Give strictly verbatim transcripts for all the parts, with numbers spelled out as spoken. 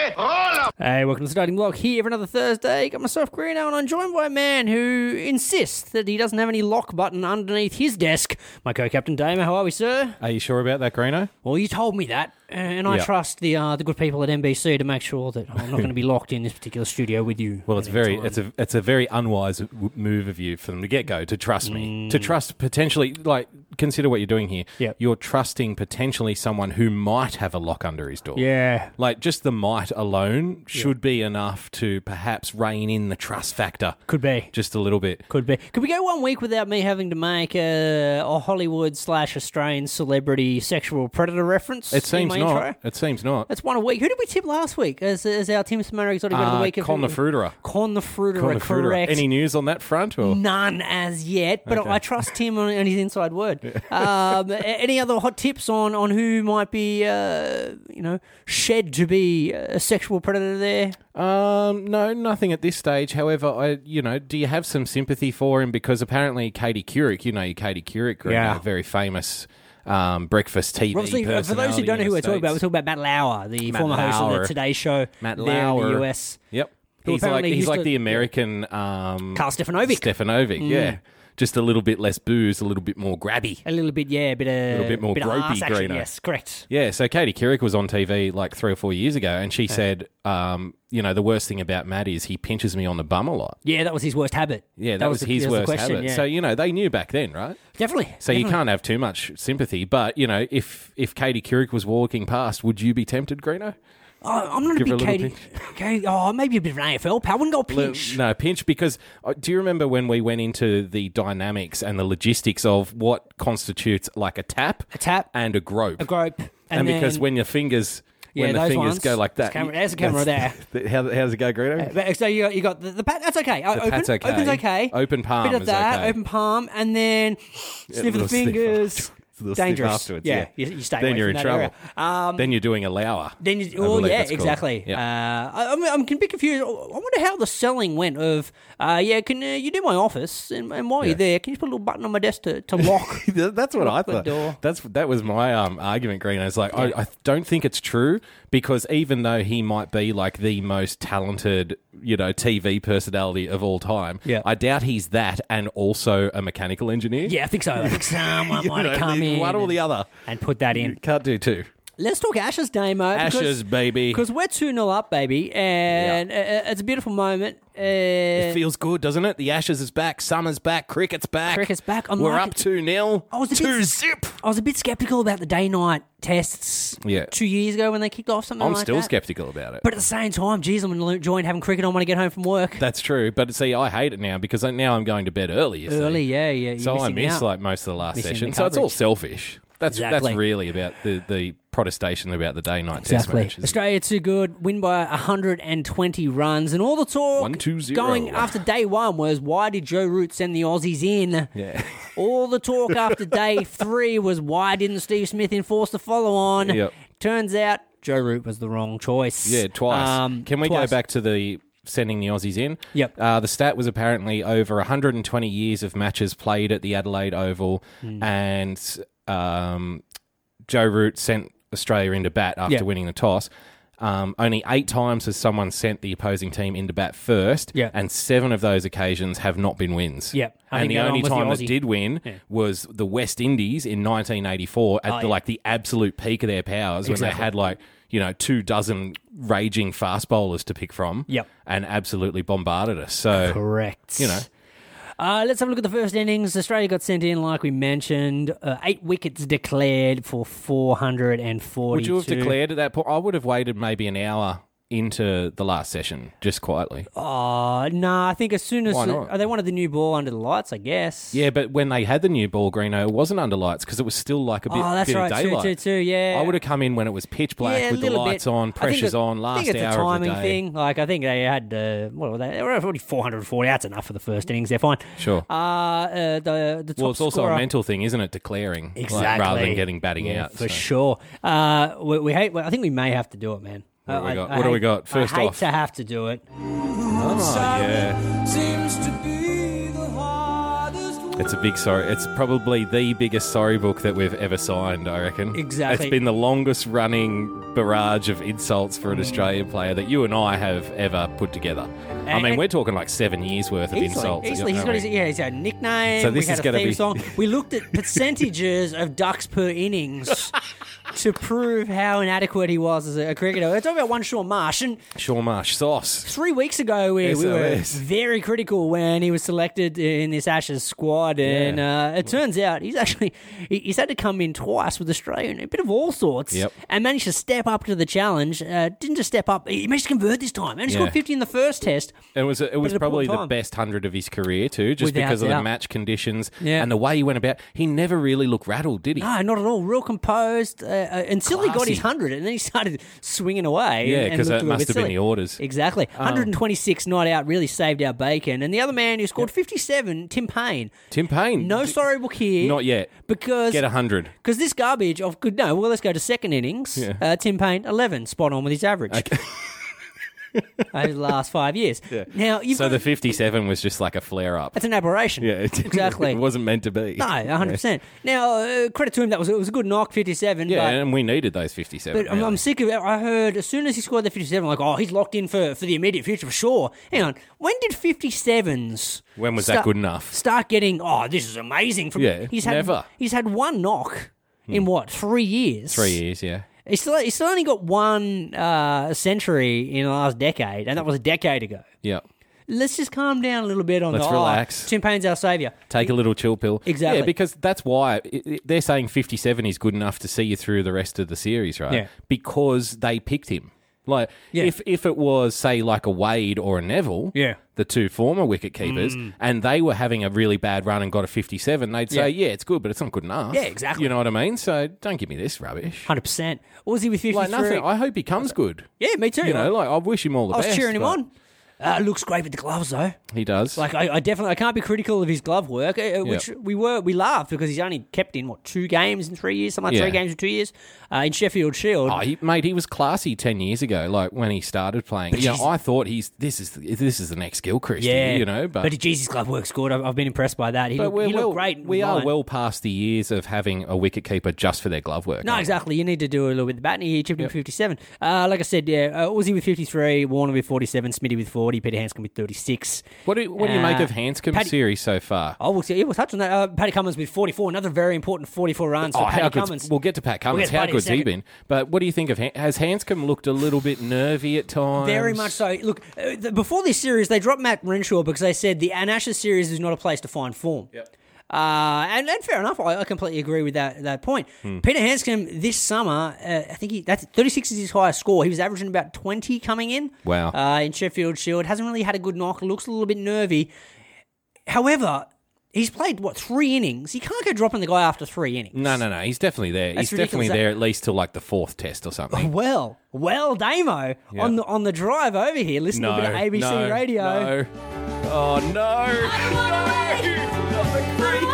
Hey, roll up! Hey, welcome to the Starting Block here for another Thursday. Got myself Greeno, and I'm joined by a man who insists that he doesn't have any lock button underneath his desk. My co-captain Damo, how are we, sir? Are you sure about that, Greeno? Well, you told me that, and I Yeah. trust the uh, the good people at N B C to make sure that I'm not going to be locked in this particular studio with you. Well, it's at very, any it's time. a, it's a very unwise w- move of you from the get go to trust me, Mm. to trust potentially, like, consider what you're doing here. Yep. You're trusting potentially someone who might have a lock under his door. Yeah. Like, just the might alone should be enough to perhaps rein in the trust factor. Could be. Just a little bit. Could be. Could we go one week without me having to make a, a Hollywood slash Australian celebrity sexual predator reference? It seems in my not. intro? It seems not. That's one a week. Who did we tip last week as, as our Tim Summer exotic vote of the Uh, week? Con the Fruiterer. Con the Fruiterer, Con the Fruiterer. correct. Any news on that front? Or? None as yet, but Okay. I trust Tim on, on his inside word. Um, a- any other hot tips on, on who might be, uh, you know, shed to be a sexual predator there? Um, no, nothing at this stage. However, I, you know, do you have some sympathy for him? Because apparently Katie Couric, you know, Katie Couric, Yeah. a very famous um, breakfast T V Obviously, uh, for those who personality don't know in who the we're talking about, we're States. talking about Matt Lauer, the Matt former host of Lauer. the Today Show Matt there Lauer. in the U S. Yep. Who He's like apparently he's used like to- the American um, Carl Stefanovic. Stefanovic, Mm. yeah. Just a little bit less booze, a little bit more grabby. A little bit, yeah, a bit of a little bit more bit of gropey, arse action, Greeno. yes, correct. Yeah, so Katie Couric was on T V like three or four years ago, and she said, um, you know, the worst thing about Matt is he pinches me on the bum a lot. Yeah, that was his worst habit. Yeah, that, was, the- his that was the worst question, habit. yeah. So, you know, they knew back then, right? Definitely. So you definitely. can't have too much sympathy. But, you know, if if Katie Couric was walking past, would you be tempted, Greeno? Oh, I'm not Give a her big a little Katie. Katie. Oh, maybe a bit of an A F L pal. I wouldn't go pinch. No, pinch, because uh, do you remember when we went into the dynamics and the logistics of what constitutes like a tap? A tap. And a grope. A grope. And, And, because then- when your fingers... Yeah, when the those fingers ones. go like that... There's a camera- there's a camera that's- How, how does it go, Greeno? But- So you got, you got the, the pat. That's okay. O- open, pat's okay. Open's okay. Open palm Bit of is that. okay. Open palm, and then sniff of the little sniff fingers. after- little sniff Dangerous. afterwards, yeah, yeah. You, you stay Then away you're from in that area. trouble. Um, Then you're doing a lower. Then you, I oh believe yeah, it's called. exactly. Yeah. Uh, I, I'm, I'm a bit confused. I wonder how the selling went. Of uh, yeah, can uh, you do my office? And, and while Yeah. you're there, can you put a little button on my desk to, to lock? That's what I Lock the thought. door. That's that was my um, argument, Green. It's like I, I don't think it's true, because even though he might be like the most talented, you know, T V personality of all time, Yeah. I doubt he's that and also a mechanical engineer. Yeah, I think so. I think someone You might have know, come in one or the and- other. and put that in. You can't do two. Let's talk Ashes, Damo. Ashes, baby. Because we're two nil up, baby, and uh, it's a beautiful moment. Uh, It feels good, doesn't it? The Ashes is back, Summer's back, cricket's back. Cricket's back. I'm We're liking- up two nil. I was a two bit- zip. I was a bit skeptical about the day-night tests Yeah. two years ago when they kicked off something I'm like still that. skeptical about it. But at the same time, geez, I'm enjoying having cricket on when I get home from work. That's true, but see, I hate it now because now I'm going to bed early. You see. Early, yeah, yeah. You're So I missing miss out. like most of the last Missing the session. So it's all coverage. selfish. That's Exactly. that's really about the, the protestation about the day night Exactly. test matches. Australia too good, win by one hundred twenty runs, and all the talk One, two, zero. going after day one was, why did Joe Root send the Aussies in? Yeah. All the talk after day three was, why didn't Steve Smith enforce the follow on? Yep. Turns out Joe Root was the wrong choice. Yeah, twice. Um, Can we twice. go back to the sending the Aussies in? Yep. Uh, the stat was apparently over one hundred twenty years of matches played at the Adelaide Oval, Hmm. and um, Joe Root sent Australia into bat after Yep. winning the toss. Um, only eight times has someone sent the opposing team into bat first, Yeah. and seven of those occasions have not been wins. Yeah. I And think the the other only one was the time that Aussie. did win Yeah. was the West Indies in nineteen eighty-four at Oh, the yeah. like the absolute peak of their powers, when Exactly. they had like, you know, two dozen raging fast bowlers to pick from, Yep. and absolutely bombarded us. So, Correct. you know. Uh, let's have a look at the first innings. Australia got sent in, like we mentioned. Uh, eight wickets declared for four hundred forty-two. Would you have declared at that point? I would have waited maybe an hour into the last session, just quietly. Oh, no, I think as soon as... Why not? Uh, they wanted the new ball under the lights, I guess. Yeah, but when they had the new ball, Greeno, it wasn't under lights because it was still like a bit, Oh, that's bit right, of two, daylight. two, two, yeah. I would have come in when it was pitch black Yeah, a with the little lights bit. on, I think pressure's it- on, I last think it's hour a timing of the day. thing. Like, I think they had... Uh, what were they? They were already four hundred forty. That's enough for the first innings. They're fine. Sure. Uh, uh, the, the top Well, it's also scorer, a mental thing, isn't it? Declaring, like, Exactly. rather than getting batting Yeah, out. for so. sure. Uh, we, we hate. I think we may have to do it, man. What do we I- got? I What do we hate- got? First I hate off. to have to do it. Oh, yeah. Seems to be the hardest It's a big sorry. It's probably the biggest sorry book that we've ever signed, I reckon. Exactly. It's been the longest running barrage of insults for an Australian player that you and I have ever put together. I And- mean, and- we're talking like seven years worth of Easily, insults. easily. He's got his, yeah, he's had a nickname. So this we had is a gonna theme be- song. We looked at percentages of ducks per innings to prove how inadequate he was as a cricketer. We're talking about one Sean Marsh, and Sean Marsh sauce. three weeks ago we, we were S O S. very critical when he was selected in this Ashes squad, and Yeah. uh, it turns out he's actually he- he's had to come in twice with Australia, and a bit of all sorts, Yep. and managed to step up to the challenge. Uh, didn't just step up; he managed to convert this time, and he Yeah. scored fifty in the first test. It was it was at a poor probably the time. best hundred of his career too, just Without because of doubt. the match conditions Yeah. and the way he went about. He never really looked rattled, did he? No, not at all. Real composed uh, uh, until he got Classy. his hundred, and then he started swinging away. Yeah, and- and 'cause looked that a little must bit have been silly. the orders. Exactly. one hundred twenty-six not out really saved our bacon. And the other man who scored fifty-seven, Tim Payne. Tim Payne. No storybook here. Not yet. Because Get a hundred. because this garbage of good. No, well, let's go to second innings. Yeah. Uh, Tim Payne, eleven, spot on with his average over the last five years. Yeah. Now you've So got, the fifty-seven was just like a flare up. that's an aberration. Yeah, it, exactly. It wasn't meant to be. No, one hundred percent. Now, uh, credit to him, that was it was a good knock, fifty-seven. Yeah, but and we needed those fifty-seven. But I'm, really. I'm sick of it. I heard as soon as he scored the fifty-seven, I'm like, oh, he's locked in for, for the immediate future for sure. Hang on. When did fifty-sevens When was that start- good enough? Start getting, oh, this is amazing. From, Yeah, he's had, never. He's had one knock in what, three years? Three years, yeah. He's still, he's still only got one uh, century in the last decade, and that was a decade ago. Yeah. Let's just calm down a little bit on Let's the, relax. Oh, Tim Payne's our saviour. Take a little chill pill. Exactly. Yeah, because that's why it, it- they're saying fifty-seven is good enough to see you through the rest of the series, right? Yeah. Because they picked him. Like, Yeah. if if it was, say, like a Wade or a Neville, Yeah. the two former wicket keepers, and they were having a really bad run and got a fifty-seven, they'd say, Yeah. yeah, it's good, but it's not good enough. Yeah, exactly. You know what I mean? So don't give me this rubbish. one hundred percent. What was he with fifty-three? Like, nothing. I hope he comes good. yeah, me too. You know, like, I wish him all the I was best. cheering him but on. Uh, looks great with the gloves, though. He does. Like I, I definitely, I can't be critical of his glove work, uh, which Yep. we were, we laughed because he's only kept in what two games in three years, something like Yeah. three games in two years uh, in Sheffield Shield. Oh, he, mate, he was classy ten years ago. Like when he started playing, But you know, he's- I thought he's this is this is the next Gilchrist. yeah, you know, but but geez, his glove work's good. I've, I've been impressed by that. He, but looked, we're he looked well, great. we with are mine. well past the years of having a wicket keeper just for their glove work. No, aren't we? exactly. You need to do a little bit of the bat, and he chipped in fifty-seven. Uh, like I said, yeah, uh, Uzi with fifty-three, Warner with forty-seven, Smitty with forty, Peter Hanscom with thirty-six. What do what do you make Uh, of Hanscom's Paddy- series so far? Oh, we'll see. Yeah, we'll touch on that. Uh, Paddy Cummins with forty-four, another very important forty-four runs for Oh, how Paddy good's, Cummins. we'll get to Pat Cummins. get to how Paddy in a good's he second. been? But what do you think of Han- has Hanscom looked a little bit nervy at times? Very much so. Look, uh, the, before this series, they dropped Matt Renshaw because they said the Ashes series is not a place to find form. Yep. Uh, and, and fair enough, I, I completely agree with that that point. Hmm. Peter Hanscom this summer, uh, I think he that's thirty-six is his highest score. He was averaging about twenty coming in. Wow. Uh, in Sheffield Shield, hasn't really had a good knock. Looks a little bit nervy. However, he's played what three innings. You can't go dropping the guy after three innings. No, no, no. He's definitely there. That's he's definitely ridiculous. there at least till like the fourth test or something. Well, well, Damo Yeah. on the on the drive over here, listen No, to a bit of A B C no, radio. No. Oh no! Not the creek,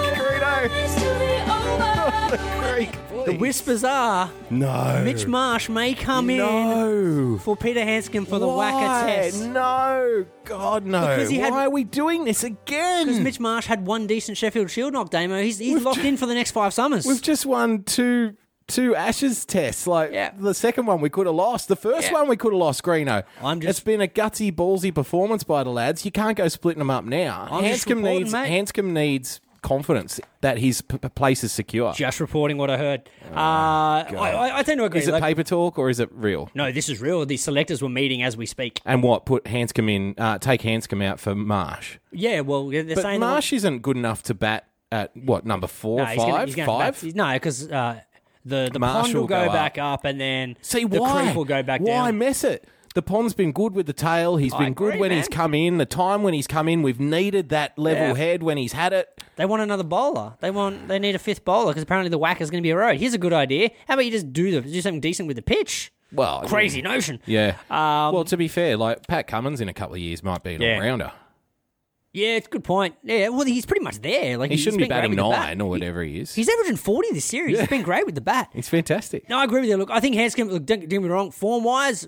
Greedo. The creek, The please. whispers are No. Mitch Marsh may come in No. for Peter Hanscom for the Why? Wacker test. No. God, no. Because he had- Why are we doing this again? Because Mitch Marsh had one decent Sheffield Shield knock, Damo. He's, he's locked in for the next five summers. We've just won two two Ashes tests. Like Yeah. the second one we could have lost. The first Yeah. one we could have lost, Greeno. I'm just- It's been a gutsy, ballsy performance by the lads. You can't go splitting them up now. I'm just Hanscom reporting, needs mate. Hanscom needs confidence that his p- p- place is secure. Just reporting what I heard. uh, I, I, I tend to agree. Is it Like- paper talk or is it real? no, this is real. The selectors were meeting as we speak. And what? Put Hanscom in, uh, take Hanscom out for Marsh. Yeah, well, they're But saying... Marsh isn't good enough to bat at, what, number four, no, five, he's gonna, he's gonna five? Back, no, because uh, the, the Marsh pond will will go, go back up, and then See, the why? creek will go back why down. mess it? The pond's been good with the tail. He's I been good agree, when man. he's come in. The time when he's come in, we've needed that level Yeah. head when he's had it. They want another bowler. They want. They need a fifth bowler because apparently the whacker's going to be a road. Here's a good idea. How about you just do the do something decent with the pitch? Well, Crazy notion. Yeah. Um, well, to be fair, like Pat Cummins in a couple of years might be an Yeah. all-rounder. Yeah, it's a good point. Yeah, well, he's pretty much there. Like He he's shouldn't be been great batting with the bat. nine or whatever he is. He's averaging forty this series. He's been great with the bat. He's fantastic. No, I agree with you. Look, I think Hanscom, look, don't get me wrong, form wise,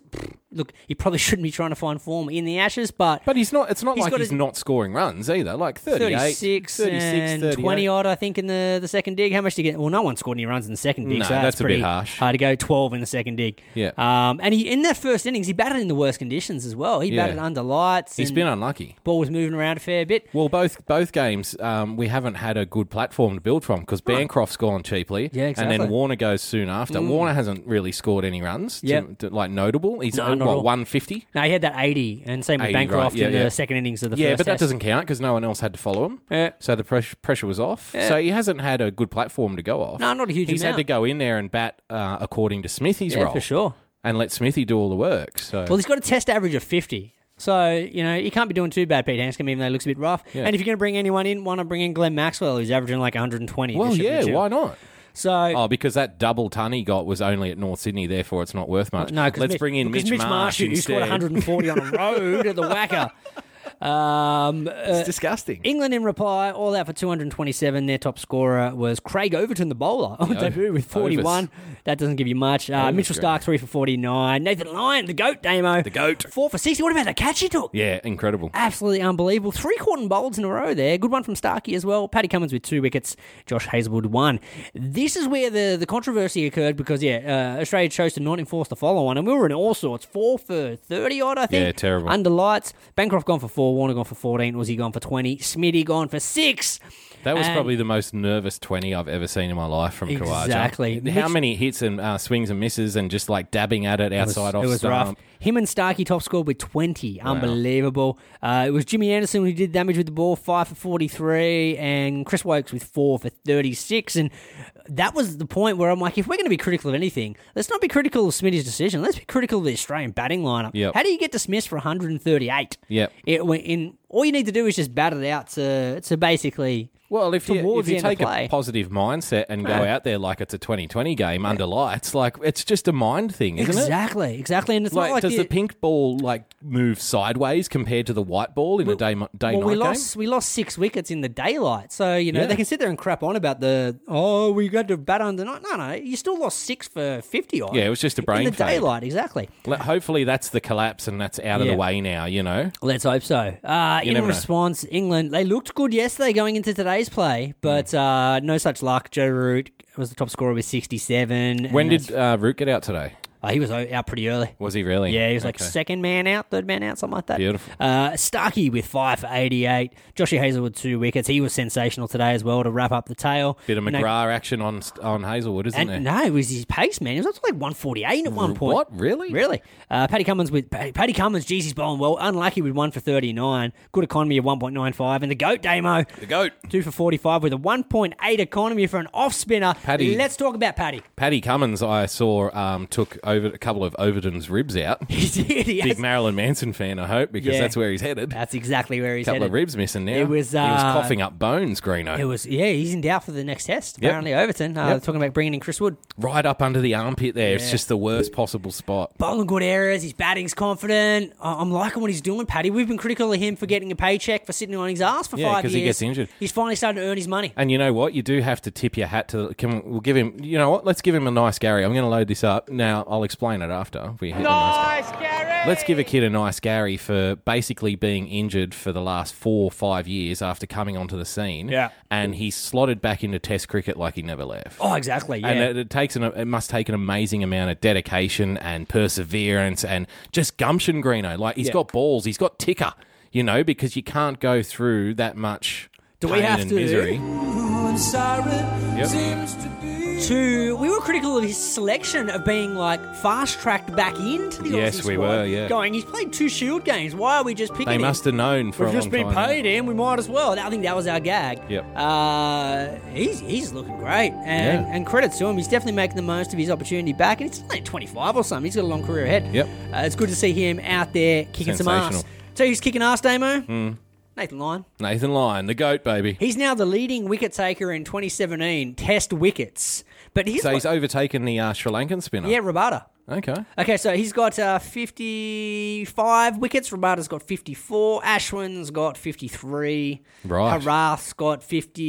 look, he probably shouldn't be trying to find form in the Ashes, but But he's not. It's not He's like got he's a- not scoring runs either. Like thirty-eight, thirty-six, thirty-six, and thirty-eight. twenty odd, I think, in the, the second dig. How much did he get? Well, no one scored any runs in the second dig, No, so that's, that's a bit pretty harsh. hard to go. twelve in the second dig. Yeah. Um, and he in that first innings, he batted in the worst conditions as well. He Yeah. batted under lights. He's and been unlucky. ball was moving around a fair bit. Well, both both games, um, we haven't had a good platform to build from because Bancroft's gone cheaply, Yeah, exactly. and then Warner goes soon after. Warner hasn't really scored any runs, to- Yep. to, like notable. He's No, uh, not at all. what one fifty. No, he had that eighty, and same with eighty, Bancroft right, yeah, in yeah. the second innings of the Yeah, first but that test. doesn't count because no one else had to follow him. Yeah. So the pressure, pressure was off. Yeah. So he hasn't had a good platform to go off. No, not a huge He's amount. had to go in there and bat uh, according to Smithy's Yeah, role. for sure. And let Smithy do all the work. So Well, he's got a test average of fifty. So, you know, you can't be doing too bad, Pete Hanscom, even though he looks a bit rough. Yeah. And if you're going to bring anyone in, why not bring in Glenn Maxwell, who's averaging like one hundred twenty? Well, This should be yeah, chill. why not? So, Oh, because that double ton he got was only at North Sydney, therefore it's not worth much. no, 'cause Let's Mitch, bring in because Mitch, Mitch Marsh who scored instead. one hundred forty on a road at the Wacker. Um, uh, It's disgusting. England in reply, all out for two hundred twenty-seven. Their top scorer was Craig Overton, the bowler, on Yeah, debut with forty-one. That doesn't give you much. Uh, Over's Mitchell great. Stark, three for forty-nine. Nathan Lyon, the GOAT, Damo. The GOAT. Four for sixty. What about the catch he took? Yeah, incredible. Absolutely unbelievable. Three caught and bowls in a row there. Good one from Starkey as well. Paddy Cummins with two wickets. Josh Hazelwood one. This is where the, the controversy occurred because, yeah, uh, Australia chose to not enforce the follow on, and we were in all sorts. Four for thirty odd, I think. Yeah, terrible. Under lights. Bancroft gone for four. Warner gone for fourteen. Aussie gone for twenty. Smitty gone for six. That was And- probably the most nervous twenty I've ever seen in my life from Khawaja. Exactly. How Which- many hits and uh, swings and misses and just like dabbing at it It was, outside off it was rough. stump. Him and Starkey top scored with twenty. Unbelievable. Uh, it was Jimmy Anderson who did damage with the ball, five for forty-three, and Chris Wokes with four for thirty-six. And that was the point where I'm like, if we're going to be critical of anything, let's not be critical of Smitty's decision. Let's be critical of the Australian batting lineup. Yep. How do you get dismissed for one hundred thirty-eight? Yep. It, when- in, all you need to do is just bat it out to, to basically... Well, if you, towards if you the end of take play. a positive mindset and go Yeah. out there like it's a twenty twenty game under lights, like it's just a mind thing, isn't it? Exactly, exactly. And it's Like, not like does the pink ball like move sideways compared to the white ball in a day day well, night we game? lost we lost six wickets in the daylight, so you know Yeah. they can sit there and crap on about the oh we got to bat under night. No, no, you still lost six for fifty odd. Yeah, it was just a brain in the fade. daylight, exactly. Let- Hopefully that's the collapse and that's out of Yeah. the way now. You know, Let's hope so. Uh, You in never know. response, England they looked good yesterday going into today's play, but Mm. uh, no such luck. Joe Root was the top scorer with sixty-seven. when and did uh, Root get out today? Uh, he was o- out pretty early. Was he really? Yeah, he was like Okay. second man out, third man out, something like that. Beautiful. Uh, Starkey with five for eighty-eight. Joshy Hazelwood, two wickets. He was sensational today as well to wrap up the tail. Bit of You know, McGrath action on on Hazelwood, isn't and there? no, it was his pace, man. He was up to like one forty-eight at one point. What? Really? Really? Uh, Paddy Cummins with Paddy, Paddy Cummins, geez, he's bowling well. Unlucky with one for thirty-nine. Good economy of one point nine five. And the GOAT, Damo, The GOAT. two for forty-five with a one point eight economy for an off spinner. Paddy- Let's talk about Paddy. Paddy Cummins, I saw, um, took over a couple of Overton's ribs out. He did. He Big has- Marilyn Manson fan, I hope, because Yeah. that's where he's headed. That's exactly where he's couple headed. of ribs missing now. It was, he was uh, coughing up bones, Greeno. It was, yeah, he's in doubt for the next test. Yep. Apparently, Overton. Uh, Yep. Talking about bringing in Chris Wood. Right up under the armpit there. It's Yeah. just the worst possible spot. Bowling good errors. His batting's confident. I- I'm liking what he's doing, Paddy. We've been critical of him for getting a paycheck for sitting on his ass for Yeah, five 'cause years. he gets injured. He's finally starting to earn his money. And you know what? You do have to tip your hat to. Can we'll give him? You know what? Let's give him a nice Gary. I'm going to load this up now. I'll explain it after we hit the nice Gary. Let's give a kid a nice Gary for basically being injured for the last four or five years after coming onto the scene. Yeah. and he's slotted back into Test cricket like he never left. Oh, exactly. Yeah. And it, it takes an it must take an amazing amount of dedication and perseverance and just gumption, Greeno. Like he's Yeah. got balls, he's got ticker, you know, because you can't go through that much Do we pain have and to- misery. and siren Yep. seems to be to we were critical of his selection of being like fast tracked back into the Yes, Aussie we squad. were, yeah. Going, he's played two Shield games. Why are we just picking They him? must have known for We've a just long been time. paid him. We might as well. I think that was our gag. Yep. Uh, he's he's looking great, and Yeah. and credit to him. He's definitely making the most of his opportunity back, and he's only twenty-five or something. He's got a long career ahead. Yep. Uh, it's good to see him out there kicking some ass. Sensational. So he's kicking ass, Damo. Nathan Lyon. Nathan Lyon, the GOAT, baby. He's now the leading wicket taker in twenty seventeen Test wickets. But here's So what- he's overtaken the uh, Sri Lankan spinner. yeah, Rabada. Okay. Okay, so he's got uh, fifty-five wickets. Rabada's got fifty-four. Ashwin's got fifty-three. Right. Harath's got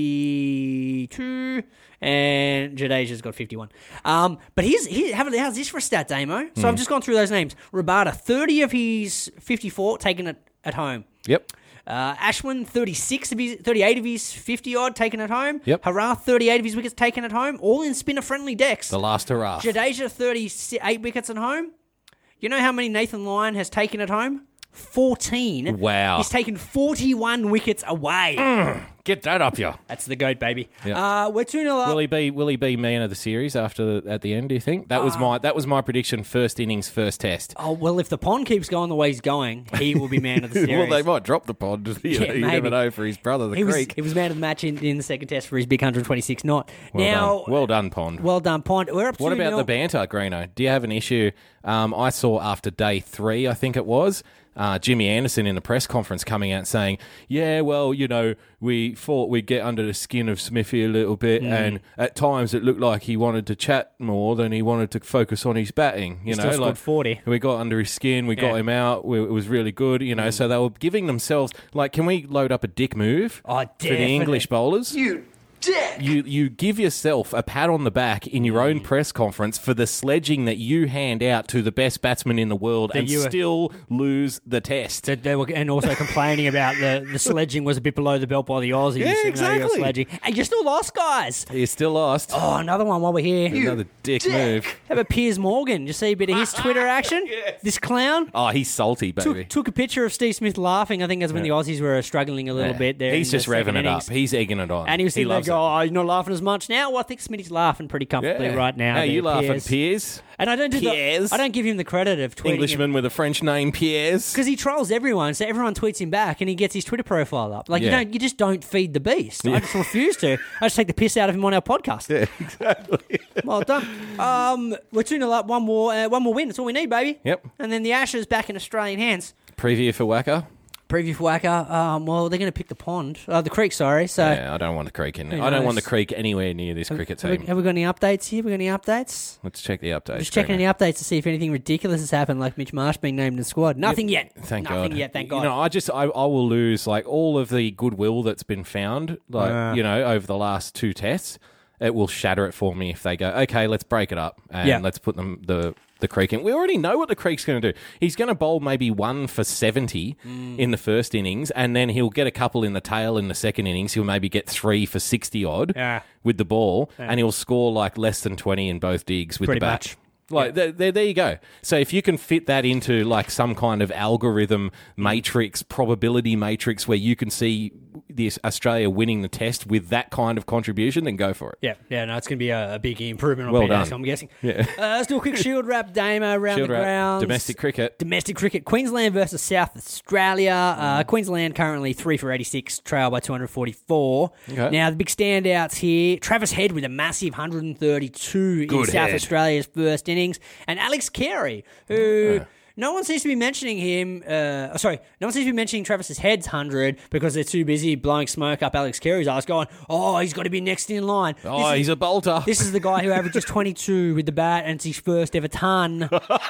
fifty-two. And Jadeja's got fifty-one. Um, but here's, here, have, how's this for a stat, Damo? So Mm. I've just gone through those names. Rabada, thirty of his fifty-four taken at, at home. Yep. Uh, Ashwin, thirty-six of his, thirty-eight of his fifty-odd taken at home. Yep. Harath, thirty-eight of his wickets taken at home, all in spinner-friendly decks. The last hurrah. Jadeja, thirty-eight wickets at home. You know how many Nathan Lyon has taken at home? fourteen. Wow. He's taken forty-one wickets away. Mm, get that up you. That's the GOAT, baby. Yeah. Uh, we're two nil up. Will he be? Will he be man of the series after the, at the end? Do you think that was my that was my prediction? First innings, first test. Oh, well, if the pond keeps going the way he's going, he will be man of the series. Well, they might drop the pod. You, Yeah, know, you maybe. never know for his brother, the he was, Creek. he was man of the match in, in the second test for his big one twenty-six knot. Well now, done. Well done, Pond. well done, Pond. We're up What two about nil. the banter, Greeno? Do you have an issue? Um, I saw after day three, I think it was, uh, Jimmy Anderson in the press conference coming out saying, yeah, well, you know, we thought we'd get under the skin of Smithy a little bit, Mm. and at times it looked like he wanted to chat more than he wanted to focus on his batting. You He know, still scored like forty. we got under his skin, we Yeah. got him out, we, it was really good, you know, so they were giving themselves, like, can we load up a dick move Oh, for the definitely. English bowlers? You dick! You you give yourself a pat on the back in your Mm. own press conference for the sledging that you hand out to the best batsman in the world and you were- still lose the test. That they were, and also complaining about the, the sledging was a bit below the belt by the Aussies. Yeah, You know, you're exactly. Sledging. And you still lost, guys. You still lost. Oh, another one while we're here. Another dick, move. How about Piers Morgan? Did you see a bit of his Twitter action? This clown Oh, he's salty, baby. took, took a picture of Steve Smith laughing. I think that's when the Aussies were struggling a little Yeah. bit there. He's in the just revving second it innings. up. He's egging it on. And he was sitting there loves going, it. oh, you're not laughing as much now? Well, I think Smitty's laughing pretty comfortably Yeah. right now. Hey, you there, laughing, Piers. Piers? And I don't do the, Piers? I don't give him the credit of tweeting Englishman with a French name, Piers. because he trolls everyone, so everyone tweets him back, and he gets his Twitter profile up. Like Yeah. you don't, you just don't feed the beast. I just refuse to. I just take the piss out of him on our podcast. Yeah, exactly. Well done. Um, we're two nil up. One more, uh, one more win. That's all we need, baby. Yep. And then the Ashes back in Australian hands. Preview for Wacker? Preview for Wacker. Um, well, they're going to pick the pond, uh, the creek. Sorry. So, Yeah, I don't want the creek in there. Who I don't want the knows? creek anywhere near this cricket have we, team. have we got any updates here? Have we got any updates? Let's check the updates. Just checking Greeno. any updates to see if anything ridiculous has happened, like Mitch Marsh being named in the squad. Nothing yet. Thank Nothing God. yet. Thank God. You know, I just I, I will lose like all of the goodwill that's been found, like Yeah. you know, over the last two tests. It will shatter it for me if they go, okay, let's break it up and Yeah. let's put them the the Creek in. We already know what the Creek's going to do. He's going to bowl maybe one for seventy Mm. in the first innings, and then he'll get a couple in the tail in the second innings. He'll maybe get three for sixty odd Yeah. with the ball, and he'll score like less than twenty in both digs with Pretty the bat. much. Like there, there, there you go. So if you can fit that into like some kind of algorithm matrix, probability matrix, where you can see this Australia winning the test with that kind of contribution, then go for it. Yeah, yeah, no, it's going to be a, a big improvement on Well Peter done. Haskell, I'm guessing. Yeah. Uh, let's do a quick shield wrap, Damo, around Shield the wrap, grounds. domestic cricket. Domestic cricket. Queensland versus South Australia. Uh, Queensland currently three for eighty-six, trail by two hundred forty-four. Okay. Now, the big standouts here, Travis Head with a massive one hundred thirty-two in Good South Head. Australia's first innings. And Alex Carey, who... No one seems to be mentioning him. Uh, oh, sorry, no one seems to be mentioning Travis's Head's hundred because they're too busy blowing smoke up Alex Carey's ass, going, "Oh, he's got to be next in line." Oh, This is- he's a bolter. This is the guy who averages twenty-two with the bat, and it's his first ever ton.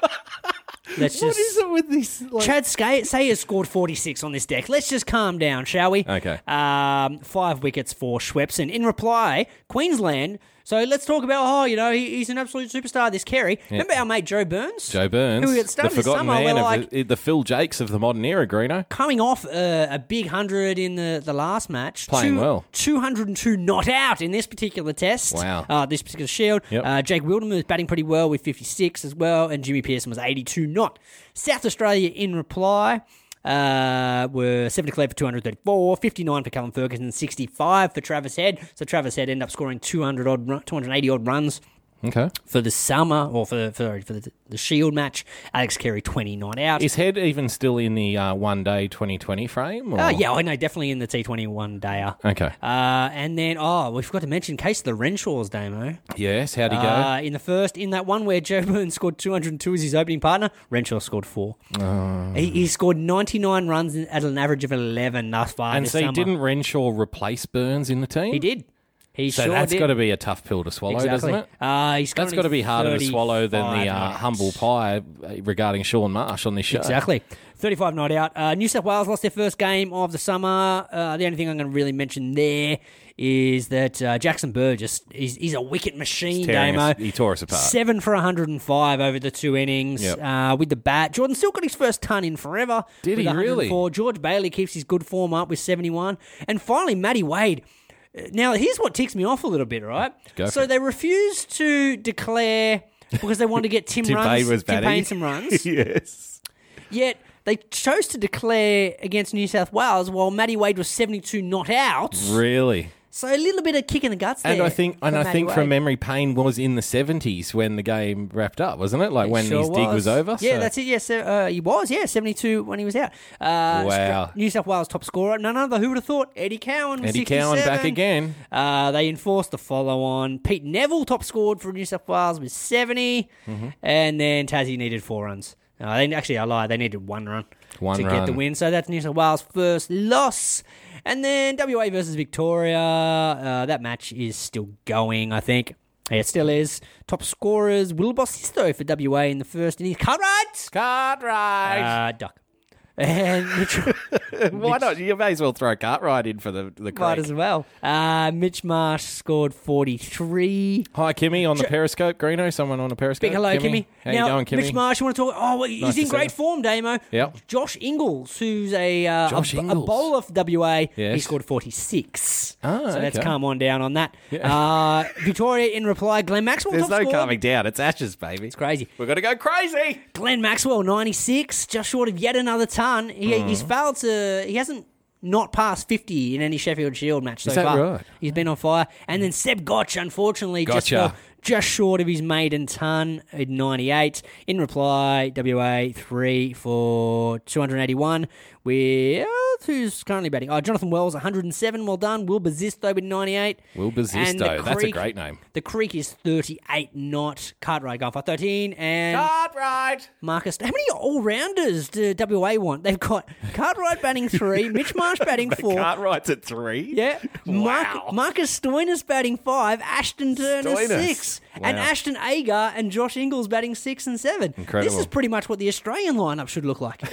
Let's just. What is it with this? Like... Chad Say- Sayers scored forty-six on this deck. Let's just calm down, shall we? Okay. Um, five wickets for Schweppes. And in reply, Queensland. So let's talk about, oh, you know, he, he's an absolute superstar, this Carey. Remember our mate Joe Burns? Joe Burns, Who at the the start of the forgotten summer, man we're of like, the, the Phil Jakes of the modern era, Greeno. coming off uh, a big hundred in the, the last match. Playing two, well. two hundred two not out in this particular test. Wow. Uh, this particular shield. Yep. Uh, Jake Wilderman was batting pretty well with fifty-six as well, and Jimmy Pearson was eighty-two not. South Australia in reply uh, were seven declared for two hundred thirty-four, fifty-nine for Callum Ferguson, sixty-five for Travis Head. So Travis Head ended up scoring two hundred odd, run- two hundred eighty odd runs Okay. for the summer, or for, for, for the, the Shield match. Alex Carey, twenty-nine out. Is Head even still in the uh, one day twenty twenty frame? Or? Oh, yeah, I know, definitely in the T twenty-one dayer. Okay. Uh, and then, oh, we forgot to mention case of the Renshaws, Damo. Yes. How'd he go? Uh, in the first, in that one where Joe Burns scored two hundred two as his opening partner, Renshaw scored four. Oh. He, he scored ninety-nine runs at an average of eleven thus far and this so summer. didn't Renshaw replace Burns in the team? He did. He so sure that's did. got to be a tough pill to swallow, Exactly. doesn't it? Uh, he's That's got to be harder to swallow than the uh, thirty-five humble pie regarding Sean Marsh on this show. Exactly. thirty-five not out. Uh, New South Wales lost their first game of the summer. Uh, the only thing I'm going to really mention there is that uh, Jackson Burgess, he's, he's a wicket machine, Tearing Damo. us- he tore us apart. Seven for one hundred five over the two innings Yep. uh, with the bat. Jordan still got his first ton in forever. Did with he really? one hundred four. George Bailey keeps his good form up with seventy-one. And finally, Matty Wade. Now, here's what ticks me off a little bit, right? Go for so it. they refused to declare because they wanted to get Tim, Tim runs, Payne was Tim batting. Payne some runs. Yes. Yet they chose to declare against New South Wales while Matty Wade was seventy-two not out. Really? So a little bit of kick in the guts there. And I think, and for I Matty think Wade. from memory, Payne was in the seventies when the game wrapped up, wasn't it? Like when Sure his dig was over. Yeah, so- that's it. Yes, uh, he was. Yeah, seventy-two when he was out. Uh, Wow. New South Wales top scorer. None other. Who would have thought? Eddie Cowan. Eddie Cowan back sixty-seven. again. Uh, they enforced the follow on. Pete Neville top scored for New South Wales with seventy, Mm-hmm. and then Tassie needed four runs. Uh, they actually, I lied. They needed one run One to get run. the win. So that's New South Wales' first loss. And then W A versus Victoria. Uh, that match is still going, I think. Yeah, it still is. Top scorers, Will Bosisto for W A in the first innings. Cartwright! Cartwright. Uh, duck. And Mitch, Why not? You may as well throw Cartwright in for the the might creek. as well. Uh, Mitch Marsh scored forty-three. Hi, Kimmy, on the Periscope. Greeno, someone on the Periscope. Big hello, Kimmy. How now, you going, Kimmy? Mitch Marsh, you want to talk? Oh, well, he's Nice to in see great you. form, Damo. Yep. Josh Ingles, who's a, uh, Josh a, a Ingles. bowler for W A, he Yes. scored forty-six. Ah, so let's okay. calm on down on that. Uh, Victoria, in reply, Glenn Maxwell, There's top no scorer. calming down. It's Ashes, baby. It's crazy. We're going to go crazy. Glenn Maxwell, ninety-six, just short of yet another ton. He, Mm. He's failed to... He hasn't not passed fifty in any Sheffield Shield match so Is that far. right? He's been on fire. And then Seb Gotch, unfortunately, just Gotcha. fell just short of his maiden ton at ninety-eight. In reply, W A three for two hundred eighty-one. With who's currently batting? Oh, Jonathan Wells, one hundred seven. Well done. Will Basisto with ninety-eight. Will And the Basisto. That's a Creek- great name. The Creek is thirty-eight not. Cartwright going for thirteen. And Cartwright. Marcus, how many all-rounders do W A want? They've got Cartwright batting three, Mitch Marsh batting four. Cartwright's at three. Yeah, Mark, Wow. Marcus Stoinis batting five, Ashton Turner Stoinis. six, and Wow. Ashton Agar and Josh Ingles batting six and seven. Incredible. This is pretty much what the Australian lineup should look like.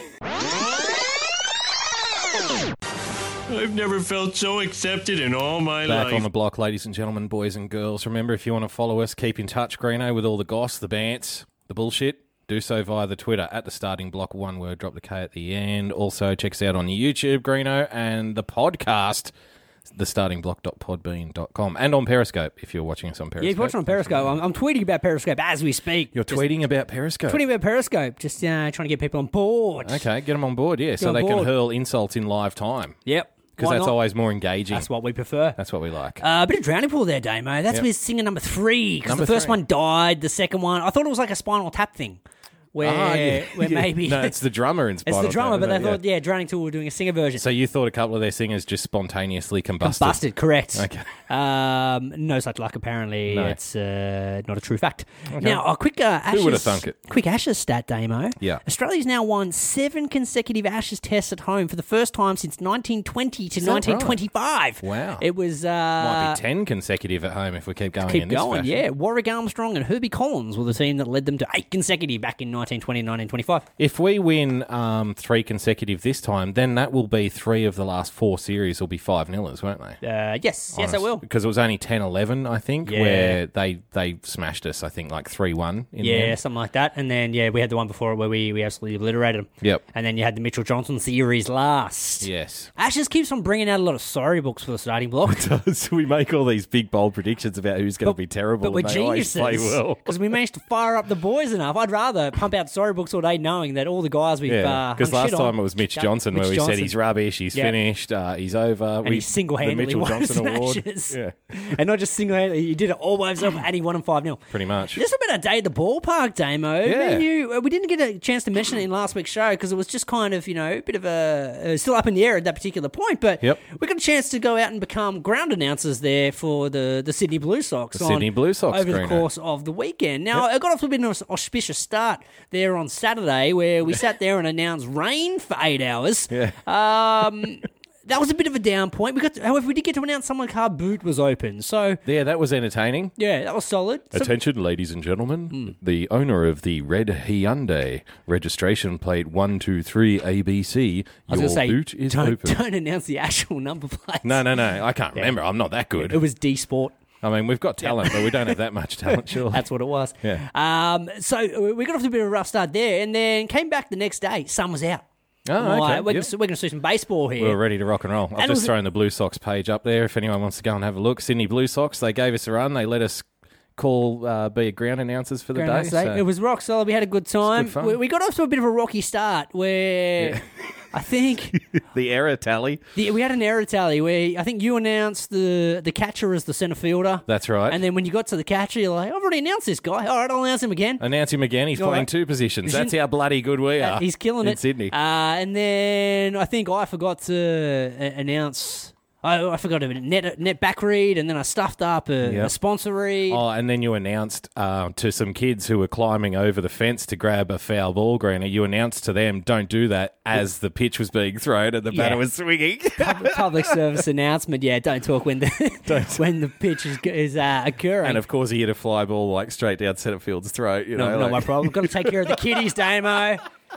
I've never felt so accepted in all my Back life. on the block, ladies and gentlemen, boys and girls. Remember, if you want to follow us, keep in touch, Greeno, with all the goss, the bants, the bullshit. Do so via the Twitter at the starting block, one word, drop the K at the end. Also, check us out on YouTube, Greeno, and the podcast, the starting block dot podbean dot com, and on Periscope if you're watching us on Periscope. Yeah, if you're watching on Periscope, I'm, I'm tweeting about Periscope as we speak. You're Just tweeting about Periscope. tweeting about Periscope, just uh, trying to get people on board. Okay, get them on board, yeah, so on they board. can hurl insults in live time. Yep. Because Why that's not? always more engaging. That's what we prefer. That's what we like. Uh, a bit of Drowning Pool there, Damo. That's Yep. with singer number three. Because Number the first three. one died. The second one, I thought it was like a Spinal Tap thing. Where, Ah, yeah. where Yeah. maybe... No, it's the drummer in It's Spinal the drummer, Tap, but they isn't it? thought, yeah, Drowning Pool were doing a singer version. So you thought a couple of their singers just spontaneously combusted? Busted, correct. Okay. Um, no such luck, apparently. No. It's uh, not a true fact. Now, a quick uh, Ashes... Who would have thunk it? Quick Ashes stat, Damo. Yeah. Australia's now won seven consecutive Ashes tests at home for the first time since nineteen twenty to Is that right? nineteen twenty-five. Wow. It was... Uh, Might be ten consecutive at home if we keep going Keep in this going, fashion. yeah. Warwick Armstrong and Herbie Collins were the team that led them to eight consecutive back in nineteen twenty and nineteen twenty-five. If we win um, three consecutive this time, then that will be three of the last four series will be five nillers, won't they? Uh, yes, yes, I will. Because it was only ten eleven, I think, Yeah. where they they smashed us, I think, like three one in the Yeah, end. something like that. And then, yeah, we had the one before it where we, we absolutely obliterated them. Yep. And then you had the Mitchell Johnson series last. Yes. Ashes keeps on bringing out a lot of storybooks for the starting block. So we make all these big, bold predictions about who's going to be terrible, But we're and they always geniuses. play well. Because we managed to fire up the boys enough. I'd rather pump out storybooks all day knowing that all the guys we've Yeah, uh, because hung last shit on- time it was Mitch Yeah, Johnson Mitch where we Johnson. said he's rubbish, he's Yeah. finished, uh, he's over. And we, he single-handedly the Mitchell won Johnson his Award. matches. Yeah, And not just single-handedly, he did it all by himself and he won them five nil. pretty much. Just a bit of day at the ballpark, Damo. Yeah. Me and you, uh, we didn't get a chance to mention it in last week's show because it was just kind of, you know, a bit of a... Uh, still up in the air at that particular point, but Yep. we got a chance to go out and become ground announcers there for the, the Sydney Blue Sox. The on- Sydney Blue Sox, over the Greeno. course of the weekend. Now, I got off to a bit of an auspicious start there on Saturday where we sat there and announced rain for eight hours. Yeah. Um... that was a bit of a down point. We got, to, however, we did get to announce someone's car boot was open. So Yeah, that was entertaining. yeah, that was solid. So- Attention, ladies and gentlemen. The owner of the red Hyundai, registration plate one two three A B C, I was your going to say, boot is don't, open. don't announce the actual number plate. No, no, no. I can't remember. I'm not that good. It was D Sport. I mean, we've got talent, but we don't have that much talent, sure. That's what it was. Yeah. Um, so we got off to a bit of a rough start there, and then came back the next day. Sun was out. Oh, I'm okay. like, we're Yep. gonna- we're going to see some baseball here. We were ready to rock and roll. I've And it just was- thrown the Blue Sox page up there if anyone wants to go and have a look. Sydney Blue Sox, they gave us a run. They let us call, uh, be ground announcers for the Ground day. Day. so- It was rock solid. We had a good time. good fun. we, we got off to a bit of a rocky start where I think the error tally. the, we had an error tally where I think you announced the, the catcher as the centre fielder. That's right. And then when you got to the catcher, you're like, I've already announced this guy. All right, I'll announce him again. Announce him again. He's All playing right. two positions. That's Position- how bloody good we Uh, are. he's killing in it. Sydney. Uh, and then I think I forgot to uh, announce. I, I forgot a net net back read, and then I stuffed up a, Yep. a sponsor read. Oh, and then you announced uh, to some kids who were climbing over the fence to grab a foul ball greener, you announced to them, don't do that, as the pitch was being thrown and the Yeah. batter was swinging. Public, public service announcement. Yeah, don't talk when the when the pitch is is uh, occurring. And of course, he hit a fly ball like straight down centre field's throat. You no, know, not like- my problem. Got to take care of the kiddies, Damo.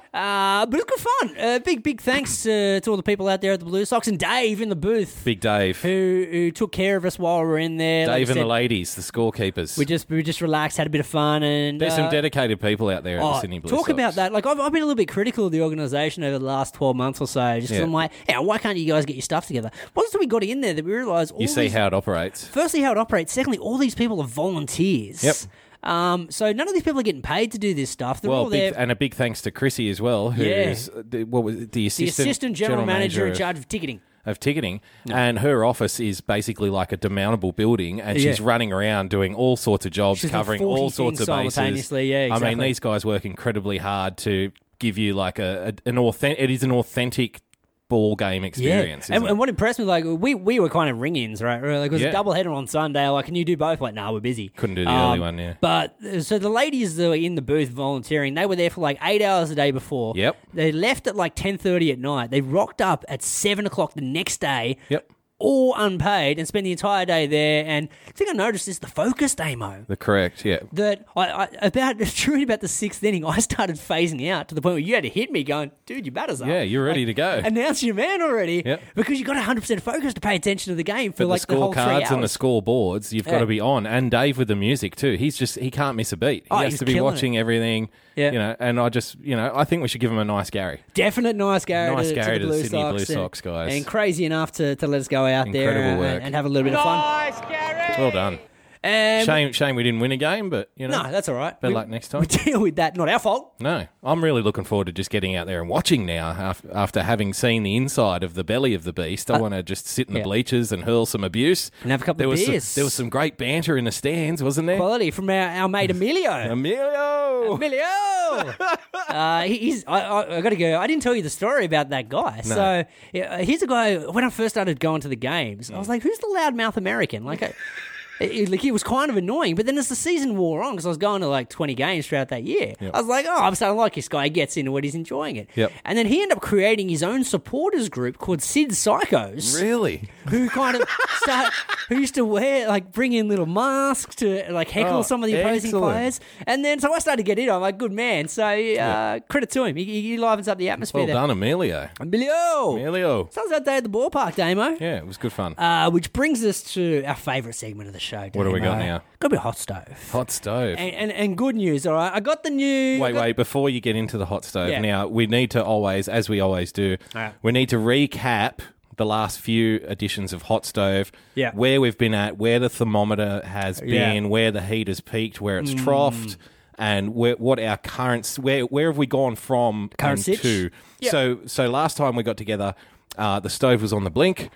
Uh, but it's good fun. Uh, big, big thanks uh, to all the people out there at the Blue Sox and Dave in the booth Big Dave. who, who took care of us while we were in there. Like I Dave and said, the ladies, the scorekeepers. We just we just relaxed, had a bit of fun, and There's some uh, dedicated people out there at the oh, Sydney Blue talk Sox. about that. Like I've, I've been a little bit critical of the organisation over the last twelve months or so. Just 'cause Yeah. I'm like, yeah, why can't you guys get your stuff together? Once we got in there, that we realised all You see these, how it operates. firstly how it operates. Secondly, all these people are volunteers. Yep. Um, so none of these people are getting paid to do this stuff. They're Well, all big, there. and a big thanks to Chrissy as well, who's Yeah. the, what was it, the the assistant, assistant general, manager in of- charge of ticketing. of ticketing, and her office is basically like a demountable building, and she's Yeah. running around doing all sorts of jobs, She's doing covering forty all sorts of things bases. simultaneously, yeah, I mean, exactly. these guys work incredibly hard to give you like a, a an authentic. It is an authentic ball game experience. Yeah, and, isn't and it? what impressed me, like we we were kind of ring-ins, right? Like, it was Yeah. a double header on Sunday. Like, can you do both? Like, nah, we're busy. Couldn't do the Um, early one, yeah. But uh, so the ladies that were in the booth volunteering, they were there for like eight hours a day before. Yep. They left at like ten thirty at night. They rocked up at seven o'clock the next day. Yep. All unpaid, and spent the entire day there. And the thing I noticed is the focus, Damo. The correct, yeah. That I, I about during about the sixth inning, I started phasing out to the point where you had to hit me, going, "Dude, your batter's up. Yeah, you're ready to go." Announce your man already, Yep. because you got one hundred percent focus to pay attention to the game for But like the the whole three scorecards hours. and the scoreboards, you've got Yeah. to be on. And Dave with the music too. He's just he can't miss a beat. He Oh, has he's to be killing watching everything. Yeah. You know, and I just you know I think we should give him a nice Gary. Definite nice Gary, Nice to, Gary to to the the Blue Sydney Sox, Blue and- Sox guys. and crazy enough to, to let us go out there Incredible and, work. and have a little bit of fun. Well done. And Shame, shame we didn't win a game, but you know, no, that's all right. better We- luck next time. We deal with that. Not our fault. No, I'm really looking forward to just getting out there and watching now. af- After having seen the inside of the belly of the beast, I want to just sit in the Uh, yeah. bleachers and hurl some abuse And have a couple there of was beers. Some, there was some great banter in the stands, wasn't there? Quality from our, our mate Emilio. Emilio. Emilio! uh, he- he's. I, I, I got to go. I didn't tell you the story about that guy. So yeah, he's a guy. When I first started going to the games, I was like, "Who's the loudmouth American?" Like, I, it, like he was kind of annoying. But then as the season wore on, because I was going to like twenty games throughout that year, I was like, "Oh, I'm starting to like this guy. He gets into it. He's enjoying it." Yep. And then he ended up creating his own supporters group called Sid Psychos. Really? Who kind of start, who used to wear, like, bring in little masks to, like, heckle Oh, some of the opposing excellent. players. And then, so I started to get in. I'm like, good man. So, uh, credit to him. He, he livens up the atmosphere Well there. done, Emilio. Emilio! Emilio. Sounds that day at the ballpark, Damo. Yeah, it was good fun. Uh, which brings us to our favourite segment of the show, Damo. What do we got now? Got to be hot stove. Hot stove. And, and, and good news, all right? I got the new... I Wait, got- wait, before you get into the hot stove, Yeah. now we need to always, as we always do, Alright. we need to recap the last few editions of Hot Stove, Yeah. where we've been at, where the thermometer has been, Yeah. Mm. where the heat has peaked, where it's troughed, and where, what our current, where where have we gone from Current and sitch? to. Yep. So, so last time we got together, uh, the stove was on the blink.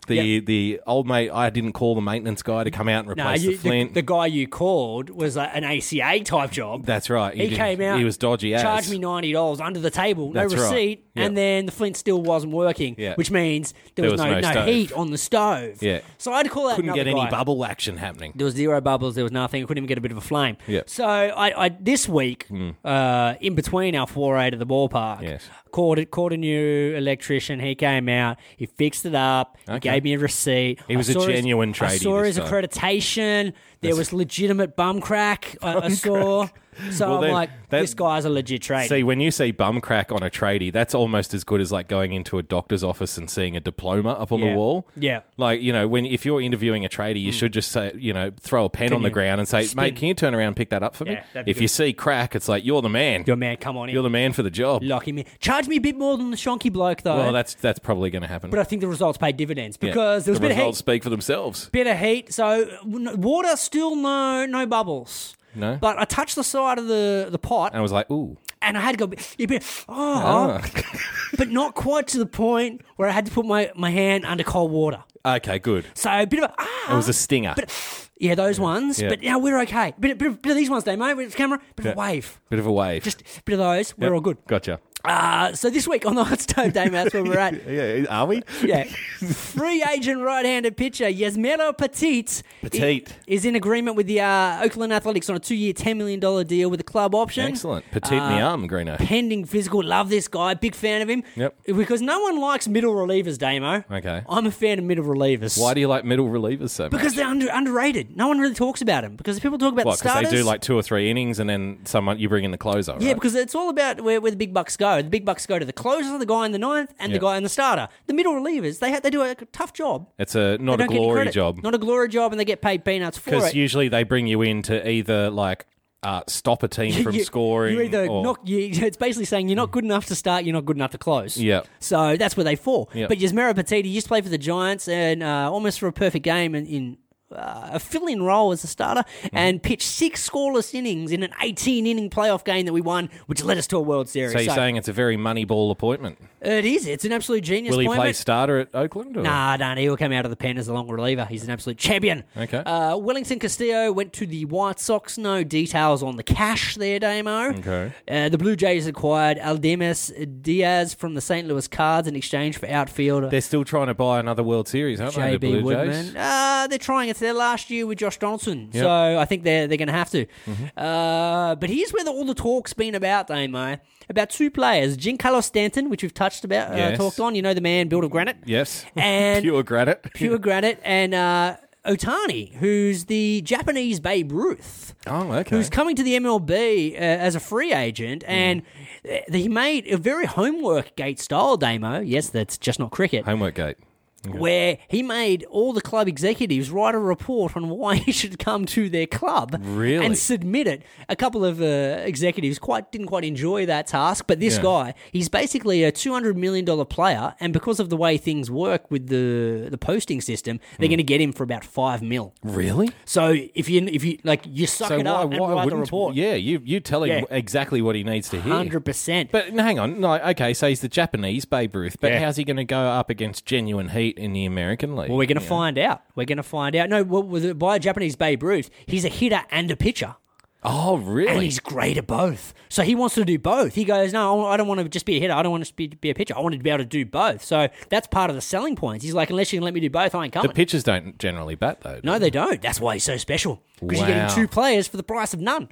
The Yep. the old mate, I didn't call the maintenance guy to come out and No, replace you, the flint. the, the guy you called was like an A C A type job. That's right. He didn't- came out. He was dodgy as. Charged me ninety dollars under the table, no That's right. receipt, Yep. and then the flint still wasn't working, Yeah. which means there, There was, was no, no no stove. heat on the stove. Yeah. So I had to call out Couldn't another get any guy. bubble action happening. There was zero bubbles. There was nothing. I couldn't even get a bit of a flame. Yep. So I, I this week, uh, in between our foray to the ballpark, Yes. called it, called a new electrician. He came out. He fixed it up. He Okay. gave me a receipt. He I was a saw his- genuine I tradie saw this his time. accreditation. There was legitimate bum crack. I, I saw. So Well, I'm then, like, that- this guy's a legit tradie. See, when you see bum crack on a tradie, that's almost as good as like going into a doctor's office and seeing a diploma up on Yeah. the wall. Yeah. Like, you know, when if you're interviewing a tradie, you should just say, you know, throw a pen Can on the you ground and say, spin? mate, can you turn around and pick that up for me? Yeah, that'd be If good. you see crack, it's like, you're the man. Your man, come on in. You're the man for the job. Lock him in. Charge me a bit more than the shonky bloke, though. Well, that's that's probably going to happen. but I think the results paid dividends Yeah. because there was the a bit of heat. results speak for themselves. Bit of heat. So n- water, still no no bubbles. No? But I touched the side of the, the pot And I was like, ooh. and I had to go, a bit, oh, but not quite to the point where I had to put my, my hand under cold water. Okay, good. So a bit of a, ah. It was a stinger. Yeah, those ones. Yeah. But yeah, we're okay. Bit, bit, bit of these ones, Damo, with the camera. Bit of a Yeah. wave. Bit of a wave. Just a bit of those. We're Yep. all good. Gotcha. Uh, so this week on the Hot Stove Damo, that's where we're at. Yeah, are we? Yeah. Free agent right-handed pitcher Yasmero Petit, Petit. i- is in agreement with the uh, Oakland Athletics on a two-year, ten million dollars deal with a club option. Excellent. Petite Uh, me arm, Greeno. Pending physical. Love this guy. Big fan of him. Yep. Because no one likes middle relievers, Damo. Okay. I'm a fan of middle relievers. Why do you like middle relievers so much? Because they're under, underrated. No one really talks about them. Because people talk about What, the because starters. they do like two or three innings and then someone you bring in the closer, Yeah, right? because it's all about where, where the big bucks go. The big bucks go to the closer, the guy in the ninth, and Yep. the guy in the starter. The middle relievers, they ha- they do a tough job. It's a not They a don't get any glory credit. job. Not a glory job, and they get paid peanuts for Because it. usually they bring you in to either like uh, stop a team from You- scoring. You're either or, not. You, it's basically saying you're not good enough to start. You're not good enough to close. Yep. So that's where they fall. Yep. But Yasmero Petit used to play for the Giants and uh, almost for a perfect game in. in uh, a fill-in role as a starter Mm-hmm. and pitched six scoreless innings in an eighteen-inning playoff game that we won, which led us to a World Series. So you're saying it's a very Moneyball appointment? It is. It's an absolute genius Will he play appointment. starter at Oakland? Or? Nah, nah, he'll come out of the pen as a long reliever. He's an absolute champion. Okay. Uh, Wellington Castillo went to the White Sox. No details on the cash there, Damo. Okay. Uh, the Blue Jays acquired Aldemus Diaz from the Saint Louis Cards in exchange for outfielder They're still trying to buy another World Series, aren't they? J The B Blue Woodman. Jays. Uh, they're trying. It's their last year with Josh Donaldson. Yep. So I think they're, they're going to have to. Mm-hmm. Uh, but here's where the, all the talk's been about, Damo. About two players. Giancarlo Stanton, which we've touched about, uh, Yes. talked on. You know, the man built of granite. Yes. And Pure granite. pure granite, and uh, Otani, who's the Japanese Babe Ruth, Oh, okay. who's coming to the M L B uh, as a free agent, and uh, he made a very homework gate style demo. Yes, that's just not cricket. Homework gate. Where he made all the club executives write a report on why he should come to their club, Really? and submit it. A couple of uh, executives quite didn't quite enjoy that task, but this Yeah. guy, he's basically a two hundred million dollar player, and because of the way things work with the the posting system, they're Hmm. going to get him for about five mil. Really? So if you if you like, you suck So it why, up and why write the wouldn't? report. Yeah, you you tell him Yeah. exactly what he needs to hear. Hundred percent. But no, hang on. No, okay, so he's the Japanese Babe Ruth, but Yeah. how's he going to go up against genuine heat in the American League? Well, we're going to You know? find out. We're going to find out. No, well, with, by a Japanese Babe Ruth, he's a hitter and a pitcher. Oh, And really? he's great at both. So he wants to do both. He goes, no, I don't want to just be a hitter. I don't want to be, be a pitcher. I want to be able to do both. So that's part of the selling points. He's like, unless you can let me do both, I ain't The coming. pitchers don't generally bat though. do No, they don't. That's why he's so special. Because you're Wow. getting two players for the price of none.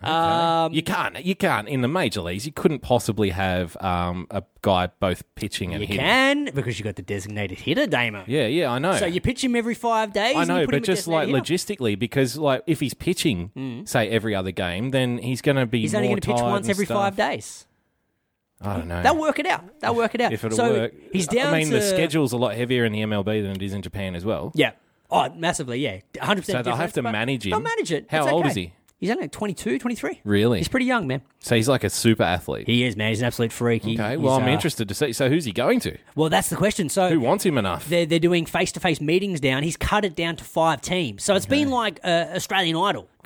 Um, you can't. You can't in the major leagues. You couldn't possibly have um, a guy both pitching and you hitting. can, because you've got the designated hitter, Damo. Yeah, yeah, I know. So you pitch him every five days. I and you know, put him but at just like designated hitter. logistically, because like if he's pitching, say every other game, then he's going to be. He's only going going to pitch once every five days. I don't know. They'll work it out. They'll work it out. if it'll so work. He's down I mean, to... the schedule's a lot heavier in the M L B than it is in Japan as well. Yeah. Oh, massively, yeah. one hundred percent So they'll have difference, to but manage him. They'll manage it. How It's old okay. is he? He's only like twenty-two, twenty-three. Really? He's pretty young, man. So he's like a super athlete. He is, man. He's an absolute freak. He- Okay, he's, well, I'm uh, interested to see. So who's he going to? Well, that's the question. So Who wants him enough? they're, they're doing face-to-face meetings down. He's cut it down to five teams. So it's been like uh, Australian Idol.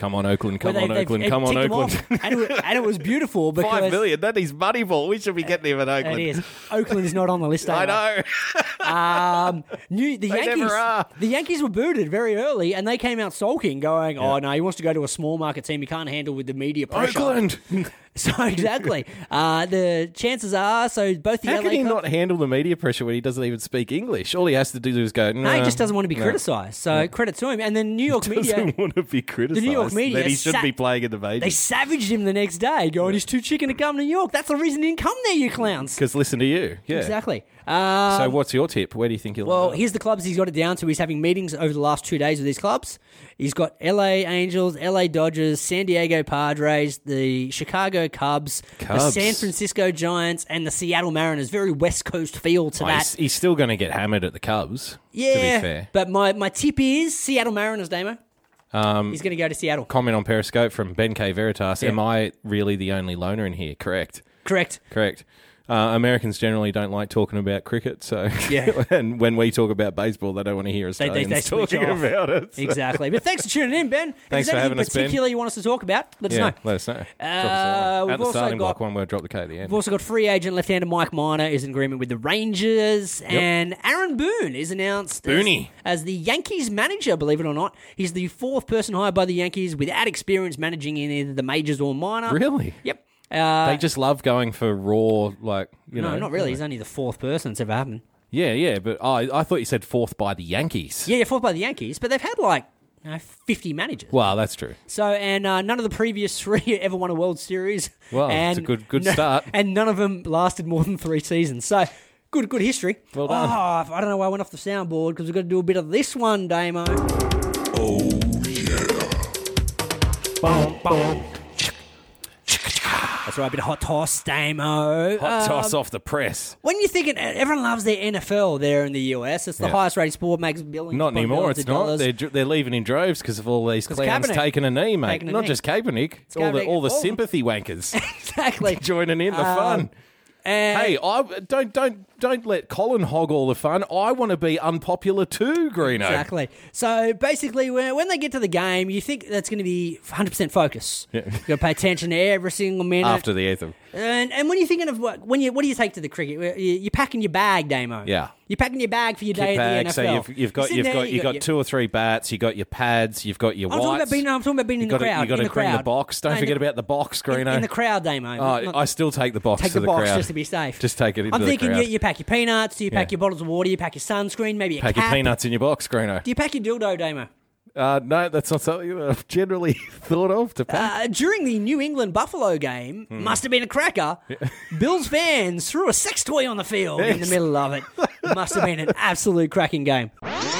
Come on, Oakland. Come where on, they- they've- Oakland. they've Come on, ticked them Oakland. off. and, it, was- and it was beautiful because Five million. That is Moneyball. We should be getting him in Oakland. It is. Oakland is not on the list. I Damo. know. Um, new, the They Yankees. never are. The Yankees were booted very early, and they came out sulking, going, "Oh no, he wants to go to a small market team. He can't handle with the media pressure." Oakland. So exactly. Uh, the chances are, so both the How L A can he Cubs- not handle the media pressure when he doesn't even speak English? All he has to do is go, No, he "Nah, just doesn't want to be no." criticised. So credit to him. And then New York media, Doesn't want to be criticised. New York media That he shouldn't sat- be playing in the majors. they savaged him the next day, going, "He's too chicken to come to New York. That's the reason he didn't come there, you clowns." Because listen to you. Yeah. Exactly. Um, So what's your tip? Where do you think he'll Well, end up? here's the clubs he's got it down to. He's having meetings over the last two days with these clubs. He's got L A Angels, L A Dodgers, San Diego Padres, the Chicago Cubs, the Cubs. San Francisco Giants, and the Seattle Mariners. Very West Coast feel to Oh, that. he's, he's still going to get hammered at the Cubs, yeah, to be fair. but my, my tip is Seattle Mariners, Damo. Um, He's going to go to Seattle. comment on Periscope from Ben K. Veritas. Yeah. Am I really the only loner in here? Correct. Correct. Correct. Uh, Americans generally don't like talking about cricket, so Yeah. and when we talk about baseball, they don't want to hear They, Australians they, they switch talking off. about it. so- Exactly. But thanks for tuning in, Ben. If Thanks there's for anything having us, Ben. particular you want us to talk about, let us Yeah, know. let us know. Drop us a Uh, line. we've At the also starting block got- one word, drop the K at the end. We've also got free agent left-hander Mike Minor is in agreement with the Rangers, and Aaron Boone is announced as, Booney. as the Yankees manager, believe it or not. He's the fourth person hired by the Yankees without experience managing in either the majors or minor. Really? Yep. Uh, They just love going for raw, like, you no, know. not really. He's only the fourth person that's ever happened. Yeah, yeah, but oh, I I thought you said fourth by the Yankees. Yeah, yeah, fourth by the Yankees, but they've had like you know, fifty managers. Well, that's true. So, and uh, none of the previous three ever won a World Series. Well, and it's a good- good no- start. And none of them lasted more than three seasons. So, good, good history. Well done. Oh, I don't know why I went off the soundboard because we've got to do a bit of this one, Damo. Boom, boom. That's right, a bit of hot toss, Damo. Hot Um, toss off the press. When you're thinking, everyone loves their N F L there in the U S. It's the Yeah. highest rated sport, makes billions. Not upon anymore. billions It's of not. dollars. They're dr- they're leaving in droves because of all these 'Cause clowns Kaepernick. taking a knee, mate. Taking a Not knee. just Kaepernick. It's all the Kaepernick. all the All of them. sympathy wankers Exactly. joining in the Um, fun. And Hey, I don't don't don't let Colin hog all the fun. I want to be unpopular too, Greeno. Exactly. So basically, when, when they get to the game, you think that's going to be one hundred percent focus. Yeah. You've got to pay attention to every single minute. After the anthem. And and when you're thinking of what when you what do you take to the cricket? You- You're packing your bag, Damo. Yeah. You're packing your bag for your day Kit at the bag. N F So L. you've, you've got You're you've sitting got there, you've got your- two or three bats. You've got your pads. You've got your I'm talking whites. about being. I'm talking about being in You've the got to, crowd. you've got in to the bring crowd. the box. Don't No, forget in the- about the box, in, Greeno. in the crowd, Damo. Oh, Not- I still take the box Take to the the box crowd. just to be safe. Just take it into I'm the thinking crowd. you, you pack your peanuts, you pack Yeah. your bottles of water, you pack your sunscreen, maybe a Pack cap. your peanuts in your box, Greeno. Do you pack your dildo, Damo? Uh, no, that's not something that I've generally thought of to pack. Uh, during the New England Buffalo game, Hmm. must have been a cracker. Bills fans threw a sex toy on the field in the Yes. middle of it. Must have been an absolute cracking game.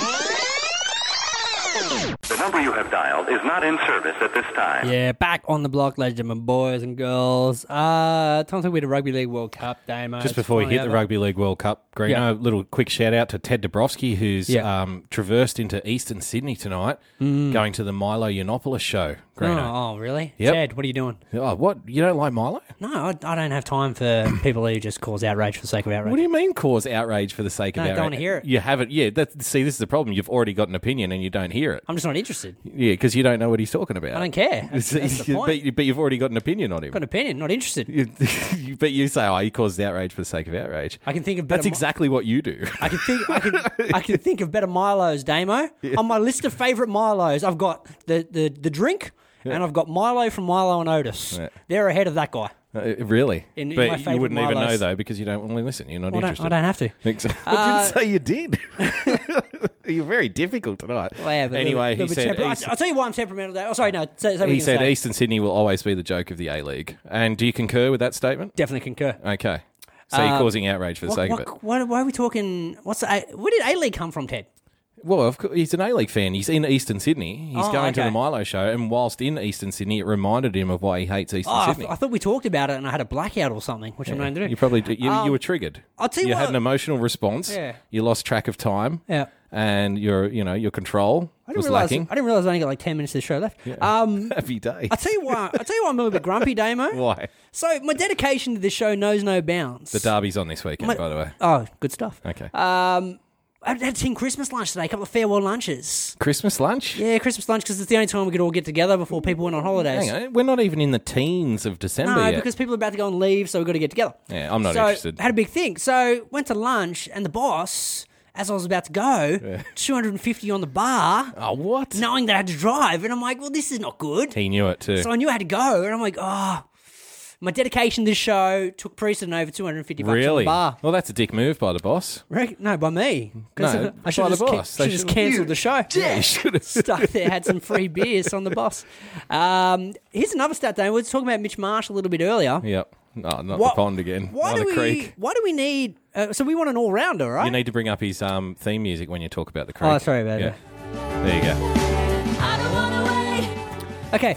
The number you have dialed is not in service at this time. Yeah, back on the block, ladies and gentlemen, boys and girls. Uh, time to talk about the Rugby League World Cup, Damo. Just It's before we finally hit the over. Rugby League World Cup, Greeno, Yeah. a little quick shout out to Ted Dabrowski, who's Yeah. um, traversed into Eastern Sydney tonight, going to the Milo Yiannopoulos show. Greeno. Oh, oh, really? Yep. Ted, what are you doing? Oh, what? You don't like Milo? No, I, I don't have time for people who just cause outrage for the sake of outrage. What do you mean cause outrage for the sake No, of I outrage? don't wanna hear it. You haven't. Yeah, that's, see, this is the problem. You've already got an opinion and you don't hear it. I'm just not interested. Yeah, because you don't know what he's talking about. I don't care. That's, that's the point. but, but you've already got an opinion on him. Got an opinion, not interested. You- but you say, oh, he caused outrage for the sake of outrage. I can think of better. That's exactly what you do. I can think. I can. I can think of better Milos, Damo. On my list of favourite Milos, I've got the the, the drink, and I've got Milo from Milo and Otis. Yeah. They're ahead of that guy. Uh, really? In- in but my you favourite wouldn't even know, Milos. though, because you don't want to listen. You're not I don't, interested. I don't have to. Exa- Uh, I didn't say you did. You're very difficult tonight. Well, yeah, but anyway, a little he bit said, temper- East- I'll tell you why I'm temperamental. There. Oh, sorry, no. Say, say what he you said say. Eastern Sydney will always be the joke of the A-League. And do you concur with that statement? Definitely concur. Okay. So you're Um, causing outrage for the What, sake of it. what, what, why are we talking? What's the, A- where did A League come from, Ted? Well, of course, he's an A-League fan. He's in Eastern Sydney. He's Oh, going to okay. the Milo show, and whilst in Eastern Sydney, it reminded him of why he hates Eastern Oh, I, Sydney. th- I thought we talked about it, and I had a blackout or something, which I'm going to do. You probably did. You, Um, you were triggered. I'll tell you you what- had an emotional response. Yeah. You lost track of time. Yeah. And your, you know, your control I didn't was realize. lacking. I didn't realize I only got like ten minutes of the show left. Um, Happy day. I'll tell you why. I'll tell you why I'm a little bit grumpy, Damo. Why? So my dedication to this show knows no bounds. The derby's on this weekend, My- by the way. Oh, good stuff. Okay. Um, I had a team Christmas lunch today, a couple of farewell lunches. Christmas lunch? Yeah, Christmas lunch, because it's the only time we could all get together before people went on holidays. Hang on, we're not even in the teens of December No, yet. because people are about to go on leave, so we've got to get together. Yeah, I'm not so, interested. had a big thing. So, went to lunch, and the boss, as I was about to go, Yeah. two hundred fifty on the bar, Oh, what? knowing that I had to drive. And I'm like, well, this is not good. He knew it too. So I knew I had to go, and I'm like, oh, my dedication to this show took precedent over two hundred fifty bucks on Really? the bar. Well, that's a dick move by the boss. Right? No, by me. 'Cause No, I should by have the just, boss. ca- They should just should- cancelled the show. Yeah, you should have. Stuck there, had some free beers on the boss. Um, here's another stat, Dave. We were talking about Mitch Marsh a little bit earlier. Yep. No, not What- the pond again. Why not do the we? creek. Why do we need? Uh, so we want an all-rounder, right? You need to bring up his um, theme music when you talk about the creek. Oh, sorry about yeah. There you go. Okay,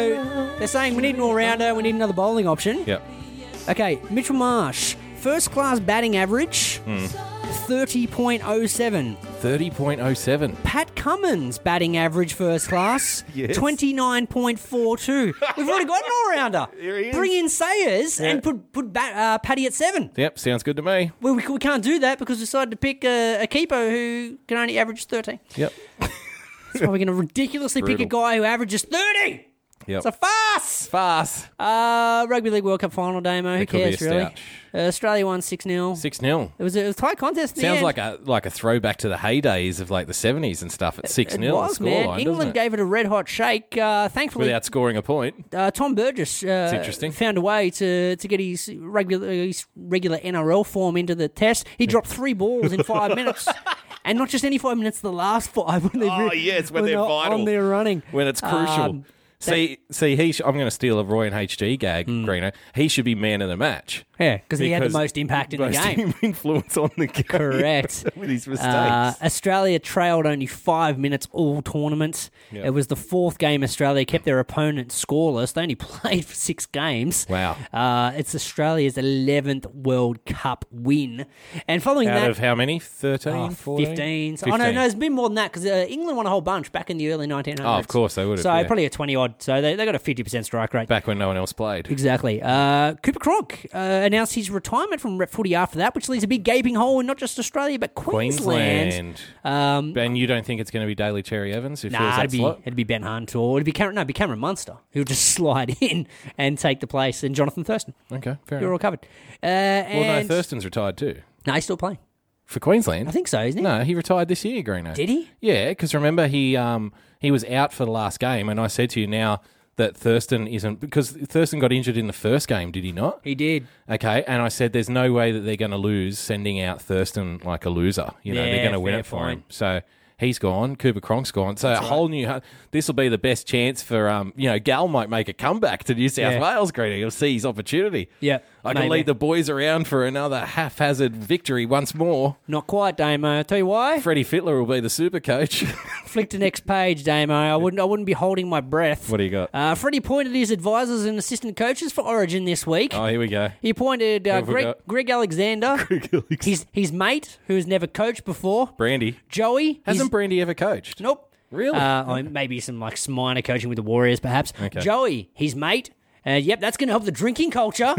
so they're saying we need an all-rounder. We need another bowling option. Yep. Okay, Mitchell Marsh, first-class batting average, Hmm. thirty point oh seven. thirty point oh seven. Pat Cummins, batting average first class, Yes. twenty-nine point four two. We've already got an all-rounder. Here he is. Bring in Sayers Yeah. and put put ba- uh, Paddy at seven. Yep, sounds good to me. Well, we, we can't do that because we decided to pick a, a keeper who can only average thirteen. Yep. That's why we're going to ridiculously pick a Brutal. guy who averages thirty. Yep. It's a farce. Fast. Uh, Rugby League World Cup final, Damo. Who It could be cares, a really? stouch. Uh, Australia won six nil. six nil. It was, a, it was a tight contest in the Sounds end. like a like a throwback to the heydays of like the seventies and stuff at six It nil was, man. scoreline, England doesn't it? gave it a red-hot shake. Uh, thankfully, Without scoring a point. uh, Tom Burgess uh, interesting. found a way to, to get his regular his regular N R L form into the test. He dropped three balls in five minutes. And not just any five minutes, the last five. When they Oh, yes, when they're they're vital. on their running. When it's crucial. Um, see, see, he. Sh- I'm going to steal a Roy and H G gag, Hmm. Greeno. He should be man of the match. Yeah, because he had the Because most impact in the most game. influence on the game. Correct. With his mistakes. Uh, Australia trailed only five minutes all tournament. Yep. It was the fourth game Australia kept their opponent scoreless. They only played for six games. Wow. Uh, it's Australia's eleventh World Cup win. And following Out that... of how many? thirteen? Oh, fourteen? fifteen. So, oh, no, no, it's been more than that because uh, England won a whole bunch back in the early nineteen hundreds. Oh, of course they would have. So yeah. probably a twenty-odd. So they, they got a fifty percent strike rate. Back when no one else played. Exactly. Uh, Cooper Cronk uh, announced his retirement from rep footy after that, which leaves a big gaping hole in not just Australia, but Queensland. Queensland. Um, And you don't think it's going to be Daly Cherry Evans who fills Nah, that it'd be, slot? it'd be Ben Hunt or it'd be Cameron, no, it'd be Cameron Munster who'll just slide in and take the place, and Jonathan Thurston. Okay, fair You're all enough. covered. Uh, Well, no, and Thurston's retired too. no, he's still playing. For Queensland? I think so, isn't he? No, he retired this year, Greeno. Did he? Yeah, because remember he um he was out for the last game, and I said to you now that Thurston isn't, because Thurston got injured in the first game, did he not? He did. Okay, and I said there's no way that they're going to lose sending out Thurston like a loser. You know, Yeah, they're going to win fair it for point. him. So he's gone. Cooper Cronk's gone. So a whole new. This will be the best chance for um. You know, Gal might make a comeback to New South Yeah. Wales. Greeno, he'll see his opportunity. Yeah, I can maybe. lead the boys around for another haphazard victory once more. Not quite, Damo. I'll tell you why. Freddie Fittler will be the super coach. Flick to next page, Damo. I wouldn't. I wouldn't be holding my breath. What do you got? Uh, Freddie appointed his advisors and assistant coaches for Origin this week. Oh, here we go. He appointed uh, have we Greg, got? Greg Alexander, his his mate, who has never coached before. Brandy. Joey. Hasn't his- Brandy ever coached? Nope. Really? Uh, I mean, maybe some like some minor coaching with the Warriors, perhaps. Okay. Joey, his mate. Uh, yep, that's going to help the drinking culture.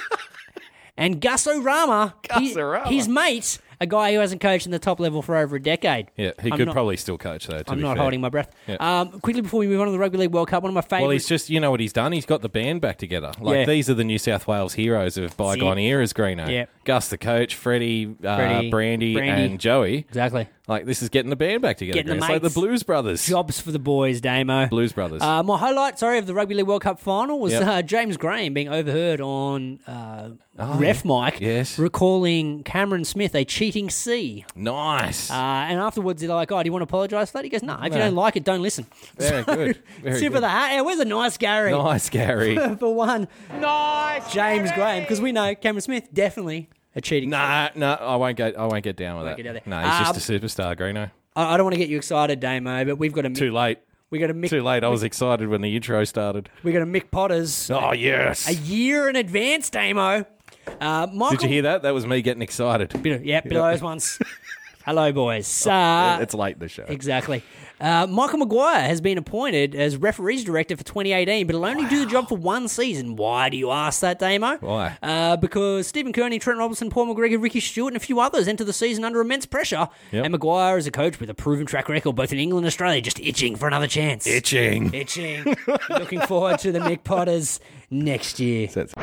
And Gus O'Rama, Gus his, O'Rama. his mate, a guy who hasn't coached in the top level for over a decade. Yeah, he I'm could not- probably still coach, though, to I'm be not fair. holding my breath. Yeah. Um, quickly before we move on to the Rugby League World Cup, one of my favourite. Well, he's just, you know what he's done? He's got the band back together. Like, Yeah. these are the New South Wales heroes of bygone it. eras, Greeno. Yeah. Gus, the coach, Freddie, uh, Freddie, Brandy, Brandy. and Joey. Exactly. Like, this is getting the band back together. Getting the Greeno. It's like the mates. Blues Brothers. Jobs for the boys, Damo. Blues Brothers. Uh, my highlight, sorry, of the Rugby League World Cup final was Yep. uh, James Graham being overheard on uh, Oh, ref yeah. mic, Yes. recalling Cameron Smith a cheating C. nice. Uh, and afterwards, they're like, "Oh, do you want to apologise for that?" He goes, "No, if you No. don't like it, don't listen." Very good. Very Tip good. of the hat. Yeah, where's the nice Gary? Nice, Gary. For one, nice James Graham, because we know Cameron Smith definitely a cheating. Nah, no, I won't get. I won't get down with Won't that. get down there. No, he's Um, just a superstar, Greeno. I, I don't want to get you excited, Damo, but we've got a Too late. we got a Mick, Too late. I was excited when the intro started. we got a Mick Potters Oh yes. a year in advance, Damo. Uh, Michael, Did you hear that? That was me getting excited. Bit of, yeah, bit of those ones. Hello, boys. Uh, it's late in the show. Exactly. Uh, Michael Maguire has been appointed as referees director for twenty eighteen, but he'll only wow. do the job for one season. Why do you ask that, Damo? Why? Uh, because Stephen Kearney, Trent Robinson, Paul McGregor, Ricky Stewart, and a few others enter the season under immense pressure. Yep. And Maguire is a coach with a proven track record, both in England and Australia, just itching for another chance. Itching. Itching. Looking forward to the Mick Potters next year.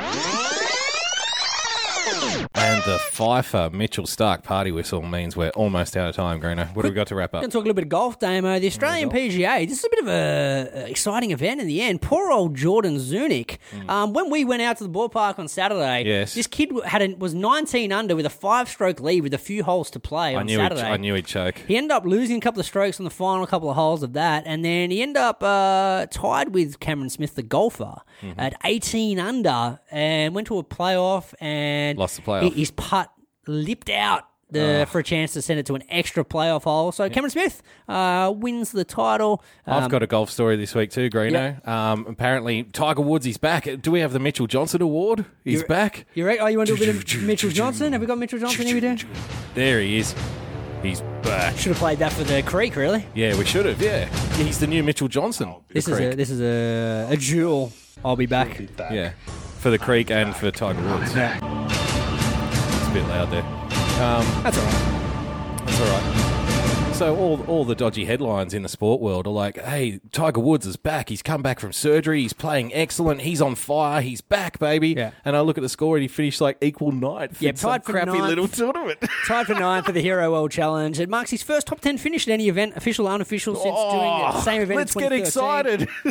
And the FIFA Mitchell Stark party whistle means we're almost out of time, Greeno. What do we got to wrap up? We're going to talk a little bit of golf, Damo. The Australian P G A, this is a bit of an exciting event in the end. Poor old Jordan Zunic. Mm. Um, when we went out to the ballpark on Saturday, yes. this kid had a, was nineteen under with a five-stroke lead with a few holes to play I on knew Saturday. He'd, I knew he'd choke. He ended up losing a couple of strokes on the final couple of holes of that, and then he ended up uh, tied with Cameron Smith, the golfer, mm-hmm. at eighteen under, and went to a playoff and lost the playoff. His putt lipped out the, oh. for a chance to send it to an extra playoff hole. So Cameron Smith uh, wins the title. Um, I've got a golf story this week too, Greeno. Yep. Um, apparently, Tiger Woods is back. Do we have the Mitchell Johnson Award? He's you're, back. You're right. Oh, you want to do a bit of Mitchell Johnson? Have we got Mitchell Johnson? Here we do. There he is. He's back. Should have played that for the Creek, really. Yeah, we should have. Yeah, he's the new Mitchell Johnson. This is Creek. a this is a, a duel. I'll be back. Be back. Yeah, for the Creek and for Tiger Woods. Yeah. It's a bit loud there. Um, That's all right. That's all right. So all all the dodgy headlines in the sport world are like, hey, Tiger Woods is back. He's come back from surgery. He's playing excellent. He's on fire. He's back, baby. Yeah. And I look at the score and he finished like equal ninth. Yeah, in some tied for crappy ninth. little tournament. Tied for ninth for the Hero World Challenge. It marks his first top ten finish at any event, official or unofficial, since oh, doing the same event let's in get twenty thirteen. excited.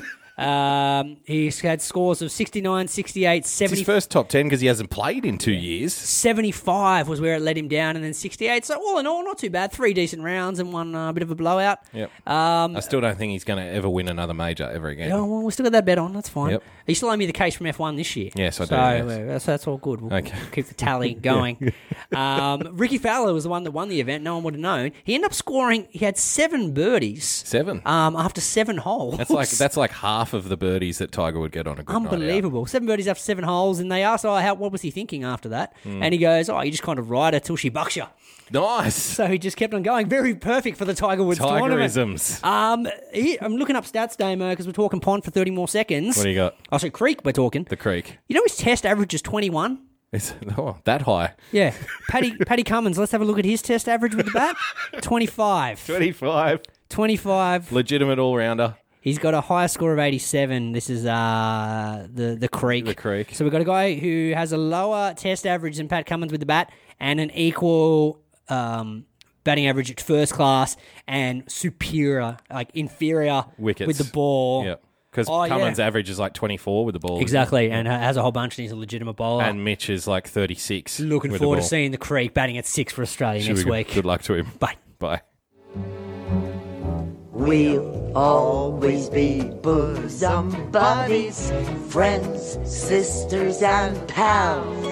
Um, he's had scores of sixty-nine, sixty-eight, seventy. It's his first top ten because he hasn't played in two years. seventy-five was where it let him down, and then sixty-eight. So all in all, not too bad. Three decent rounds and one uh, bit of a blowout. Yep. Um, I still don't think he's going to ever win another major ever again. Oh, well, we still got that bet on. That's fine. Yep. You still owe me the case from F one this year. Yes, I do. So yes. uh, that's, that's all good. We'll, okay. we'll keep the tally going. um, Ricky Fowler was the one that won the event. No one would have known. He ended up scoring. He had seven birdies. Seven. Um, after seven holes. That's like that's like half of the birdies that Tiger would get on a good Unbelievable. night out. Seven birdies after seven holes, and they asked, "Oh, how, what was he thinking after that?" Mm. And he goes, "Oh, you just kind of ride her till she bucks you." Nice. So he just kept on going. Very perfect for the Tiger Woods tournament. Tigerisms. Um, he, I'm looking up stats, Damo, because we're talking pond for thirty more seconds. What do you got? Oh, so Creek we're talking. The Creek. You know his test average is twenty-one? It's oh, that high. Yeah. Paddy Paddy Cummins, let's have a look at his test average with the bat. twenty-five. twenty-five. twenty-five. Legitimate all-rounder. He's got a higher score of eighty-seven. This is uh, the, the Creek. The Creek. So we've got a guy who has a lower test average than Pat Cummins with the bat and an equal um, batting average at first class and superior, like inferior wickets with the ball. Yep. Because oh, Cummins' yeah. average is like twenty-four with the ball. Exactly, and has a whole bunch, and he's a legitimate bowler. And Mitch is like thirty-six. Looking with forward the to ball. seeing the Creek batting at six for Australia Should next we, week. Good luck to him. Bye. Bye. We'll always be bosom buddies, friends, sisters, and pals.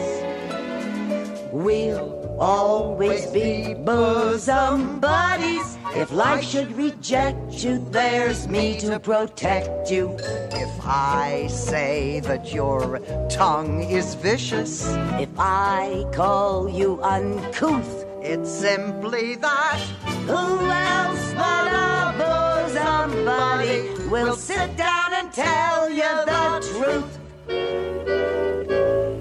We'll always be bosom buddies. If life should reject you, there's me to protect you. If I say that your tongue is vicious, if I call you uncouth, it's simply that. Who else but